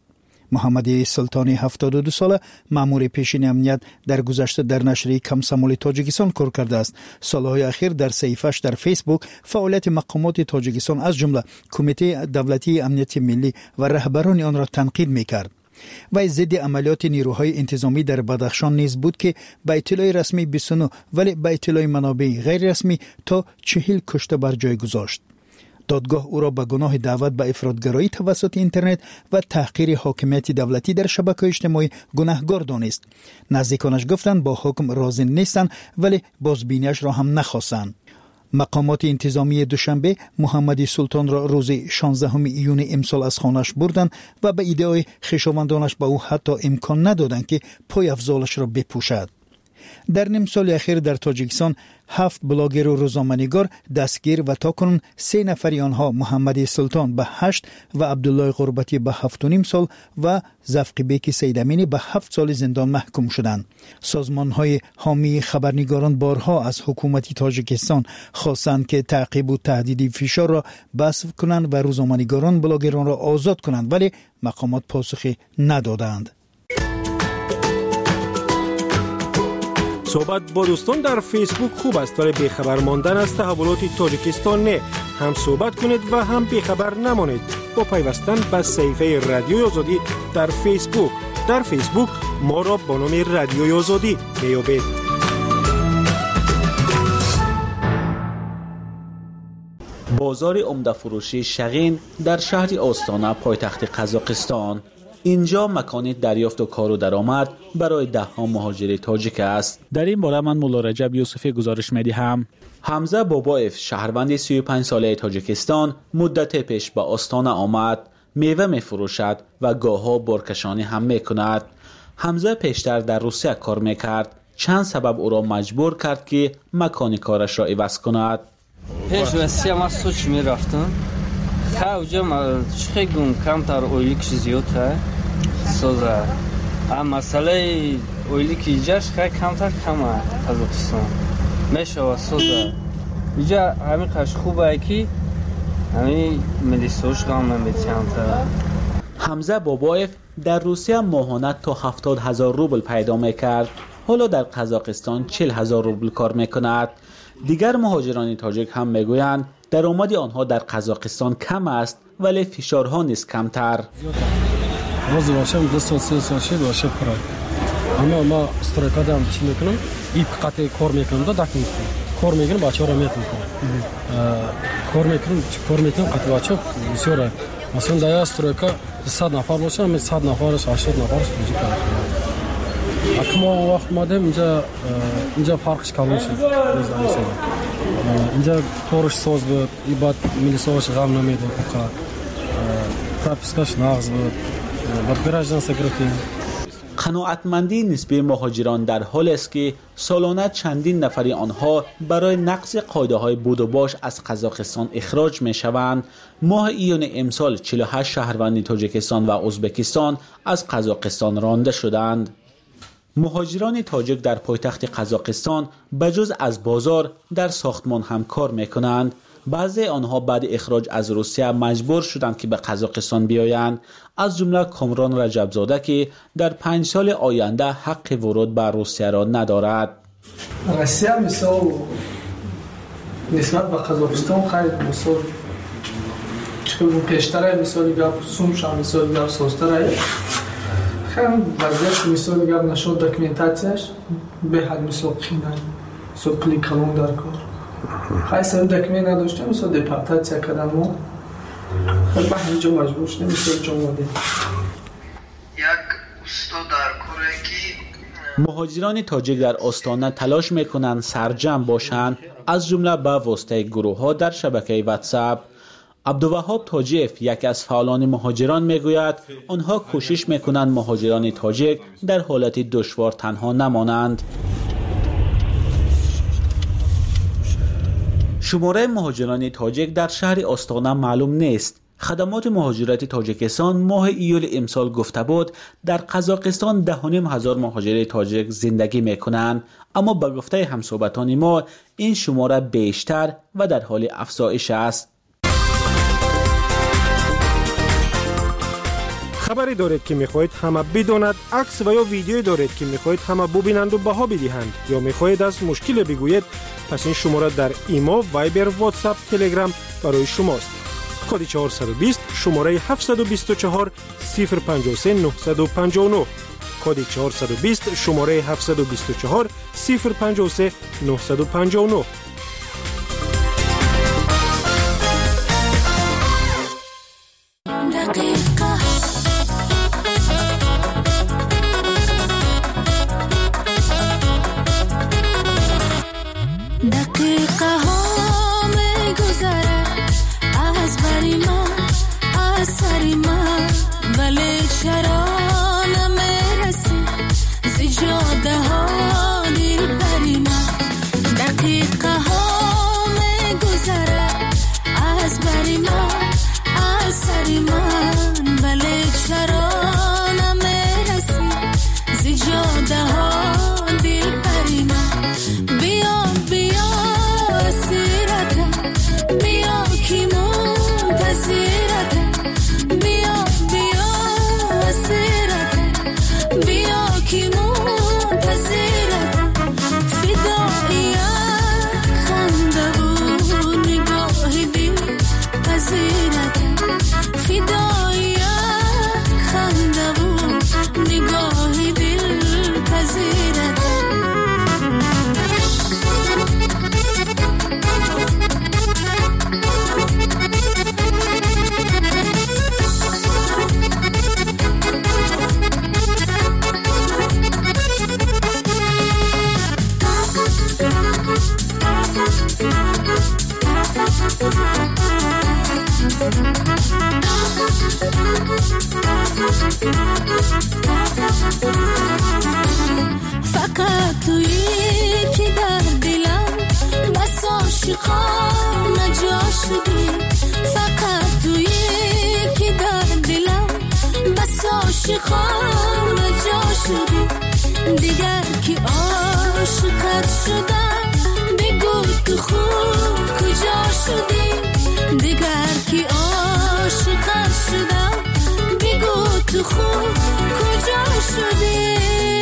R: محمد سلطانی هفتاد و دو ساله مأمور پیشین امنیت در گذشته در نشریه کمسمول تاجیکستان کار کرده است. سالهای اخیر در صفحه‌اش در فیسبوک فعالیت مقامات تاجیکستان از جمله کمیته دولتی امنیت ملی و رهبران آن را تنقید می‌کرد. و ضد عملیات نیروهای انتظامی در بدخشان نیز بود که به اطلاع رسمی بیست و نه ولی به اطلاع منابع غیر رسمی تا چهل کشته بر جای گذاشت. دادگاه او را به گناه دعوت به افراطگرایی توسط اینترنت و تحقیر حاکمیت دولتی در شبکه‌های اجتماعی گناهکار دانست. نزدیکانش گفتند با حکم راضی نیستند ولی بازبینیش را هم نخواستند. مقامات انتظامی دوشنبه محمد سلطان را روز شانزدهم ایون امسال از خانه‌اش بردند و به ایده‌های خویشاوندانش به او حتی امکان ندادند که پای افضالش را بپوشد. در نیم سال اخیر در تاجیکستان هفت بلاگر و روزنامه‌نگار دستگیر و تاکنون سه نفری آنها محمد سلطان به هشت و عبدالله غربتی به هفت و نیم سال و زفقیبک سیدامینی به هفت سال زندان محکوم شدند. سازمان‌های حامی خبرنگاران بارها از حکومت تاجیکستان خواستند که تعقیب و تهدید فشار را بسف کنند و روزنامه‌نگاران بلاگران را آزاد کنند ولی مقامات پاسخی ندادند.
B: صحبت با دوستان در فیسبوک خوب است ولی بیخبر ماندن از تحولات تاجیکستان نه. هم صحبت کنید و هم بیخبر نمانید با پیوستن به صفحه رادیوی آزادی در فیسبوک. در فیسبوک ما را با نام رادیوی آزادی میابید.
F: بازار عمده فروشی شغین در شهر آستانه پایتخت قزاقستان. اینجا مکان دریافت و کار و درآمد برای ده ها مهاجر تاجیک است.
Q: در این باره من مولا رجب یوسفی گزارش می‌دهم.
F: حمزه بابایف شهروند سی و پنج ساله تاجیکستان مدت پیش به آستانه آمد. میوه می‌فروشد و گاه‌ها بارکشانی هم می‌کند. حمزه پیشتر در روسیه کار می‌کرد. چند سبب او را مجبور کرد که مکان کارش را عوض کند.
T: پیش روسیه ما سوچ می‌رفتم. خواجه ما چه گم کمتر اویلی که زیاده سوزه. اما مسئله اویلی که ایجاش خیلی کمتر کمه قزاقستان. میشه و سوزه. اینجا همین قش خوبه که همین ملی سوش قام نمیتونم.
F: حمزه بابایف در روسیه ماهانه تا هفتاد هزار روبل پیدا میکرد. حالا در قزاقستان چهل هزار روبل کار میکند. دیگر مهاجران تاجیک هم میگویند درآمد آنها در قزاقستان کم است ولی فشارها نیز کمتر.
V: روزی باشم دو سال سه سال شد باشه پرای. اما ما استرایکا دارم چی میکنم؟ این قطعه کار میکنم دا دک میکنم. کار میکنم بچه ها را میکنم. کار میکنم کار میکنم قطعه بچه بسیاره. مثلا در استرایکا صد نفر باشه همین صد نفرش هشتاد نفرش بودی کنم. اما وقت مادم اینجا اینجا فرقش کم شد. اینجا تورش ساز بود، ای بعد ملی سازش غم نمیده فقط پراپسکاش ناقص بود، بعد گراجدان سکرتین.
F: قناعتمندی نسبی مهاجران در حال است که سالانه چندین نفری آنها برای نقض قاعده‌های بود و باش از قزاقستان اخراج می‌شوند. ماه ایون امسال چهل و هشت شهروند تاجیکستان و ازبکستان از قزاقستان رانده شدند. مهاجران تاجیک در پایتخت قزاقستان بجز از بازار در ساختمان هم کار میکنند. بعضی آنها بعد اخراج از روسیه مجبور شدند که به قزاقستان بیایند، از جمله کامران رجبزاده که در پنج سال آینده حق ورود به روسیه را ندارد.
X: روسیه مثال نسبت به قزاقستان خیلی مثال چون پیشتره مثالی گپ سومش هم مثالی گپ سوستره خیلی وضعیت مثالی گپ نشد دکمنتاتیش به حد مثال قینه مثال کلی کلون در کار خیلی سر دکمه نداشته مثال دیپارتاتیا کردن ما خیلی به اینجا مجبور شده مثال جمعاده یک
F: استاد در کاره که مهاجران تاجیک در آستانه تلاش میکنند سرجم باشند، از جمله به واسطه گروه ها در شبکه واتساپ. عبدالوهاب تاجیف یکی از فعالان مهاجران میگوید آنها کوشش میکنند مهاجران تاجیک در حالت دشوار تنها نمانند. شماره مهاجران تاجیک در شهر آستانه معلوم نیست. خدمات مهاجرت تاجیکستان ماه ایول امسال گفته بود در قزاقستان ده و نیم هزار مهاجر تاجیک زندگی میکنند، اما به گفته همصحبتان ما این شماره بیشتر و در حال افزایش است.
B: خبری دارید که میخواهید همه بداند، عکس و یا ویدیویی دارید که میخواهید همه ببینند و بها بدهند، یا میخواهید از مشکل بگویید، پس این شماره در ایمو، وایبر، واتساپ، تلگرام برای شماست. کد چهارصد و بیست شماره هفتصد و بیست و چهار صفر پنجاه و سه نهصد و پنجاه و نه. کد چهارصد و بیست شماره هفتصد و بیست و چهار صفر پنجاه و سه نهصد و پنجاه و نه.
A: فقط تویی که در دلم بس عاشقانه جا شدی، فقط تویی که در دلم بس عاشقانه جا شدی، دیگر که عاشقت شدم بگو تو خوب کجا شدی، دیگر که عاشقت شدم بگو تو خوب کجا شدی.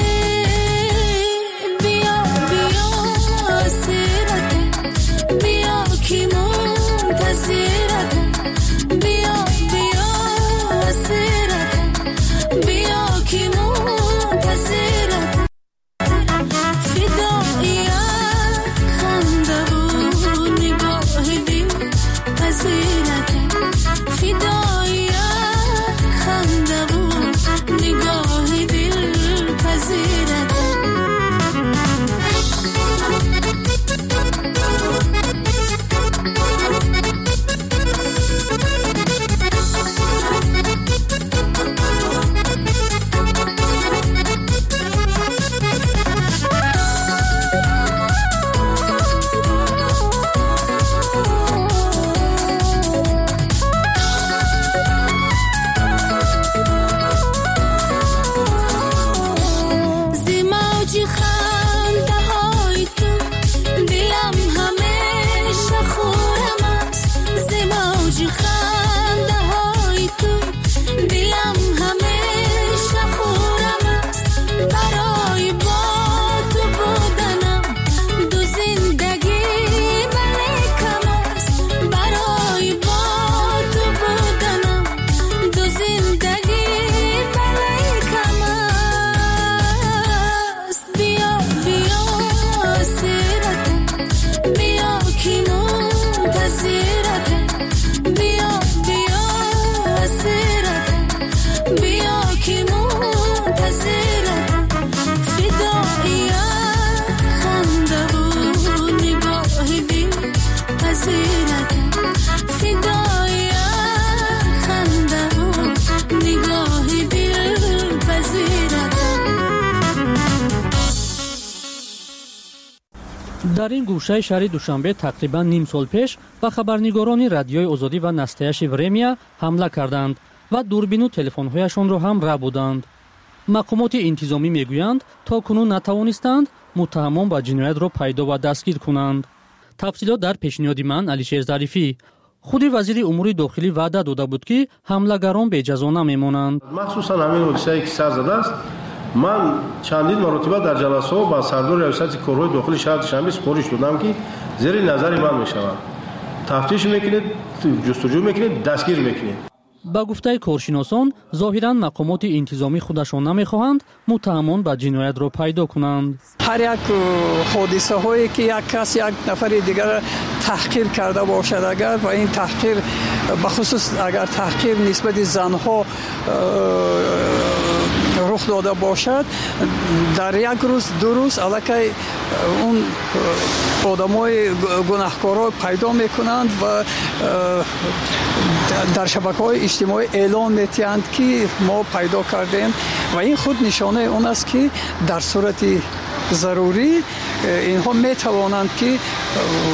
C: در این گوشه شهر دوشنبه تقریبا نیم سال پیش به خبرنگاران رادیوی آزادی و نستایش ورمیا حمله کردند و دوربین و تلفن‌هایشان را هم ربودند. مقامات انتظامی میگویند تا کنون نتوانستند متهمان با جنایت را پیدا و دستگیر کنند. تفصیلات در پیشنیاد من علیشیر ظریفی. худи вазири умури дохилӣ ваъда дода буд ки ҳамлагарон беҷазо намемонанд.
E: махсусан ҳамин ҳодисае ки сар задааст, ман чандин маротиба дар ҷаласаҳо ба сардори рависати корҳои дохили шаҳри Душанбе супориш додам ки зери назари ман мешавад, тафтиш мекунед, ҷустуҷӯ мекунед, дастгир мекунед.
C: ба гуфтаи коршиносон зоҳиран мақомоти интизомӣ худашон намехоҳанд муттаҳамон ба ҷиноятро пайдо кунанд.
G: ҳар як ҳодисаҳое ки як кас як нафари дигар таҳқир карда бошад агар ва ин таҳқир бахусус агар таҳқир нисбати занҳо рух дода бошад, дар як рӯз ду рӯз аллакай он одамои гунаҳкорро пайдо мекунанд ва дар шабакаҳои иҷтимоӣ эълон метиҳанд ки мо пайдо кардем ва ин худ нишонаи он аст ки дар сурати зарурӣ инҳо метавонанд ки